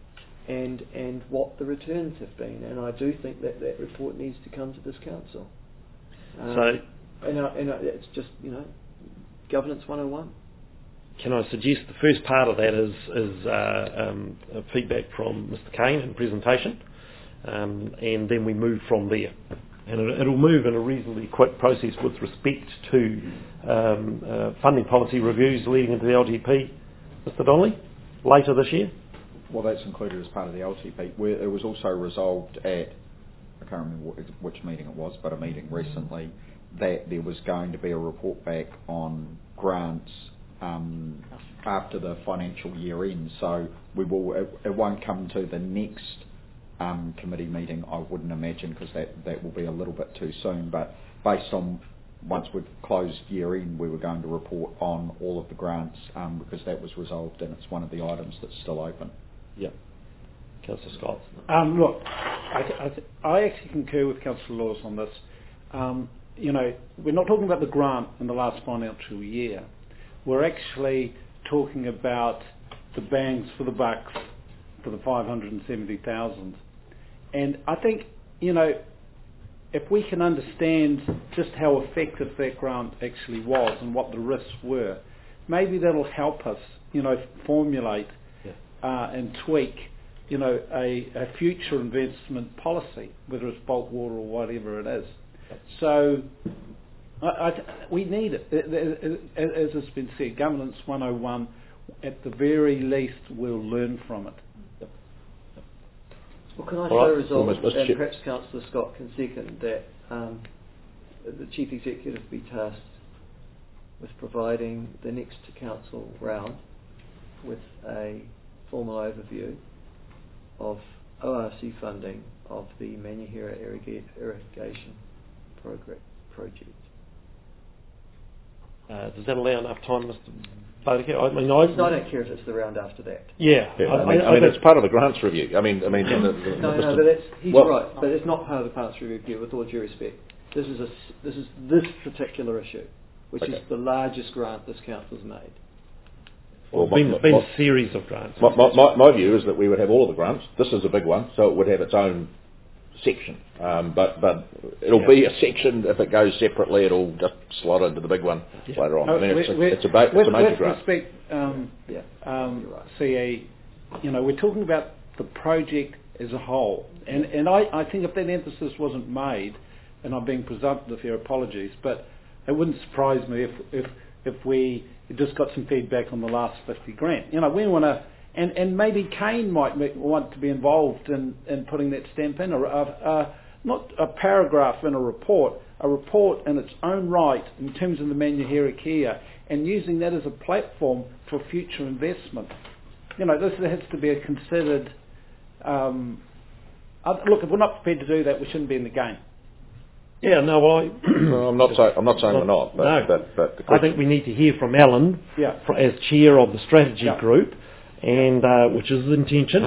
and and what the returns have been. And I do think that that report needs to come to this council. Um, so, and, I, and I, it's just, you know, governance one oh one. Can I suggest the first part of that is, is uh, um, feedback from Mister Kane in presentation, um, and then we move from there. And it, it'll move in a reasonably quick process with respect to um, uh, funding policy reviews leading into the L T P. Mister Donnelly, later this year? Well, that's included as part of the L T P. Where it was also resolved at, I can't remember which meeting it was, but a meeting recently, that there was going to be a report back on grants um, after the financial year ends. So we will. It, it won't come to the next um, committee meeting, I wouldn't imagine, because that, that will be a little bit too soon. But based on once we've closed year end, we were going to report on all of the grants um, because that was resolved and it's one of the items that's still open. Yep. Councillor Scott. Um, look, I, th- I, th- I actually concur with Councillor Laws on this. Um, you know, we're not talking about the grant in the last financial year. We're actually talking about the bangs for the bucks for the five hundred seventy thousand. And I think, you know, if we can understand just how effective that grant actually was and what the risks were, maybe that'll help us, you know, formulate yeah. uh, and tweak, you know, a, a future investment policy, whether it's bulk water or whatever it is. So I, I, we need it. As has been said, Governance one oh one, at the very least, we'll learn from it. Well, can I All show right. resolve, Well, and perhaps Councillor Scott can second, that um, the Chief Executive be tasked with providing the next Council round with a formal overview of O R C funding of the Manuhira irriga- irrigation progr- project. Uh, does that allow enough time, Mister Bodicott? I mean, I, no, I don't care if it's the round after that. Yeah, yeah I, I mean, I, I mean it's part of the grants review. I mean, I mean, Yeah. the, the, no, the no, but that's, he's well, right. But it's not part of the grants review. With all due respect, this is a this is this particular issue, which okay. is the largest grant this council's made. Well, it's been, my, been my, a series of grants. My, my, my, my view is that we would have all of the grants. This is a big one, so it would have its own section. Um, but but it'll yeah. be a section. If it goes separately, it'll just slot into the big one yeah. later on. Oh, I mean, it's, we, a, it's a, ba- it's with, a major with grant. respect, um, yeah. um, right. C A, you know, we're talking about the project as a whole, and and I, I think if that emphasis wasn't made, and I'm being presumptive here, apologies, but it wouldn't surprise me if if if we just got some feedback on the last fifty grant. You know, we want to. And, and maybe Kane might want to be involved in, in putting that stamp in, or a, a, not a paragraph in a report, a report in its own right in terms of the Manuhira Kia, and using that as a platform for future investment. You know, this has to be a considered. Um, uh, look, if we're not prepared to do that, we shouldn't be in the game. Yeah, no, well, I, well, I'm not saying I'm not saying not, we're not, but, no. but, but the I think we need to hear from Alan yeah. for, as chair of the strategy yeah. group, and uh, which is his intention,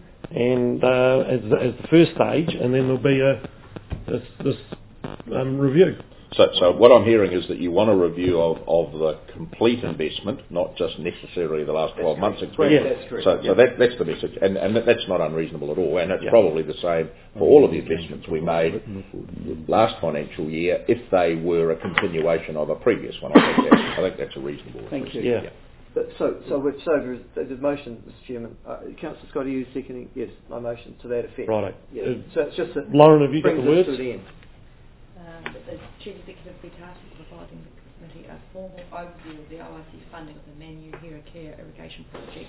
and uh, as, the, as the first stage, and then there'll be a this, this um, review. So, so what I'm hearing is that you want a review of, of the complete investment, not just necessarily the last twelve months expenditure. Yeah, that's correct. So, yeah. so that, that's the message, and, and that's not unreasonable at all, and it's yeah. probably the same for all of the investments we made last financial year, if they were a continuation of a previous one. I think that's, I think that's a reasonable. Thank you. Yeah. yeah. But so, so with so the, the motion, Mister Chairman, uh, Councillor Scott, are you seconding? Yes, my motion to that effect. Right. Yeah. Uh, so it's just that Lauren, have you got brings the words? us to the end. Um, that the Chief Executive be tasked with providing the committee a formal overview of the O R C funding of the Manuhira Kia irrigation project.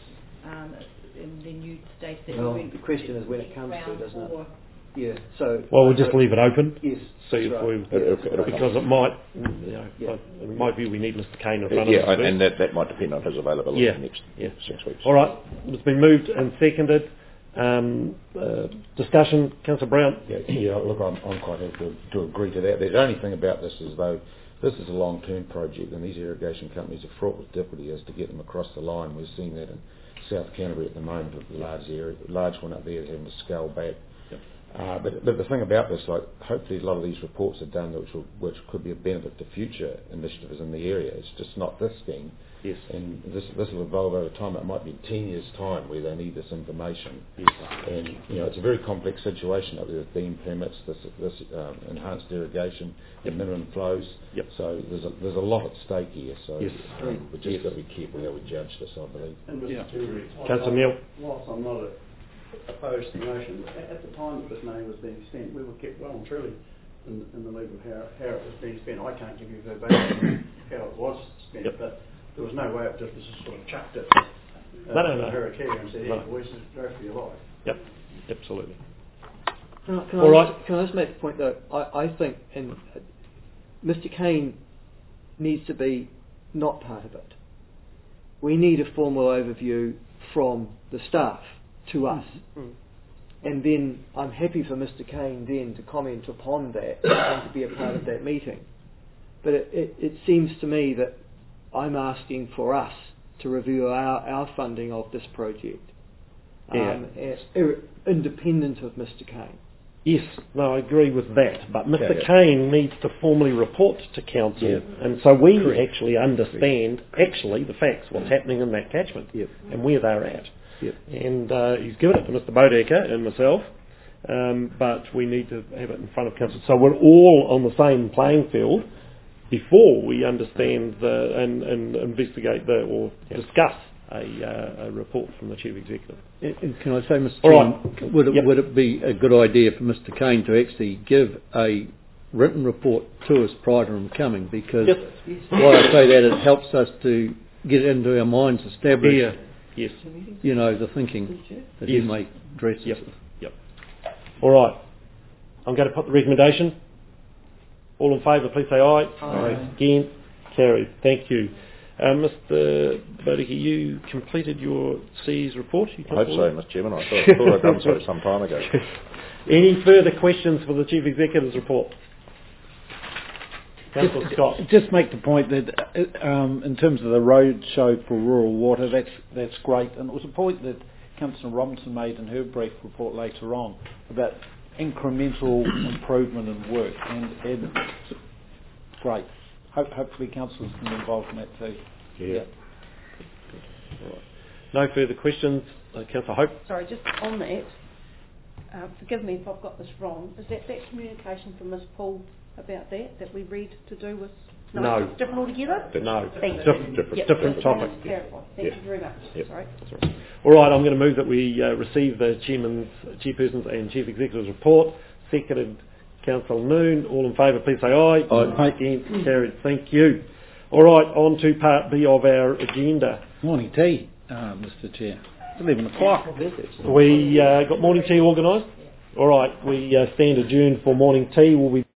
Um, and then you state that Well, we, the question is when it comes to, doesn't it? Yeah. So. Well, we'll just leave it open. Yes. See if right. we, It'll, it'll because it might, you know, Yeah. it might be we need Mister Kane in Uh, front yeah, of us. and that, that might depend on his availability Yeah. in the next Yeah. six weeks. All right, it's been moved and seconded. Um, uh, discussion, Councillor Brown. Yeah, yeah, look, I'm, I'm quite happy to, to agree to that. The only thing about this is, though, this is a long-term project, and these irrigation companies are fraught with difficulty as to get them across the line. We're seeing that in South Canterbury at the moment, with the large area, large one up there having to scale back. Yep. Uh, but, but the thing about this, like, hopefully a lot of these reports are done which, will, which could be a benefit to future initiatives in the area. It's just not this scheme. Yes. And this this will evolve over time. It might be ten years' time where they need this information. Yes. And you know, it's a very complex situation up there with beam permits, this this um, enhanced irrigation, Yep. the minimum flows. Yep. So there's a there's a lot at stake here. So Yes. um, we've just Yes. got to be careful how we judge this, I believe. And Mister Yeah. Tilbury, Councillor Neil. whilst I'm not a, opposed to the motion, at, at the time that this money was being spent, we were kept well and truly in, in the loop of how, how it was being spent. I can't give you verbatim how it was spent, Yep. but there was no way it just was just sort of chucked it. Uh, No, no, no. Hurricane and said, No. hey, boys, just go for your life. Yep, absolutely. Can I, can All I right. Just, can I just make the point though? I, I think, and uh, Mister Kane needs to be not part of it. We need a formal overview from the staff to us, Mm. and then I'm happy for Mister Kane then to comment upon that and to be a part of that meeting. But it, it, it seems to me that I'm asking for us to review our, our funding of this project, Yeah. um, as, ir- independent of Mister Kane. Yes, no, I agree with that. But Mister Yeah, yeah. Kane needs to formally report to council, Yeah. and so we Correct. actually understand actually the facts, what's happening in that catchment, Yep. and where they're at. Yep. And uh, he's given it to Mister Bodecker and myself, um, but we need to have it in front of council, so we're all on the same playing field before we understand the, and, and investigate the or discuss a, uh, a report from the chief executive. And- and Can I say, Mister All Chairman, right. would it, Yep. would it be a good idea for Mister Kane to actually give a written report to us prior to him coming? Because Yes. why I say that, it helps us to get it into our minds, establish, Yeah. Yes. you know, the thinking that Yes. he may address us Yep. with. Yep. All right. I'm going to put the recommendation. All in favour, please say aye. Aye. Again, carried. Thank you. Uh, Mister Bodecker, you completed your C E's report? You I hope so, Mister Chairman. I thought, thought I'd done so some time ago. Any further questions for the Chief Executive's report? Councillor Just, Scott. just make the point that uh, um, in terms of the road show for rural water, that's that's great, and it was a point that Councillor Robinson made in her brief report later on about incremental improvement in work, and, and great. Hope, hopefully councillors can be involved in that too. Yeah. All right. No further questions. Uh, Councillor Hope. Sorry, just on that, uh, forgive me if I've got this wrong, is that that communication from Miz Paul about that, that we read to do with... No. No. It's different altogether? No. Thank you. Different, different, Yep. different Yep. topic. That's clarified. Thank Yeah. you very much. Yep. Sorry. That's all right. All right, I'm going to move that we uh, receive the Chairman's, Chairperson's and Chief Executive's report. Seconded Councillor Noon. All in favour, please say aye. Aye. Against, carried. Thank you. All right, on to Part B of our agenda. Morning tea, uh, Mister Chair. It's eleven o'clock. We uh, got morning tea organised. All right, we uh, stand adjourned for morning tea. We'll be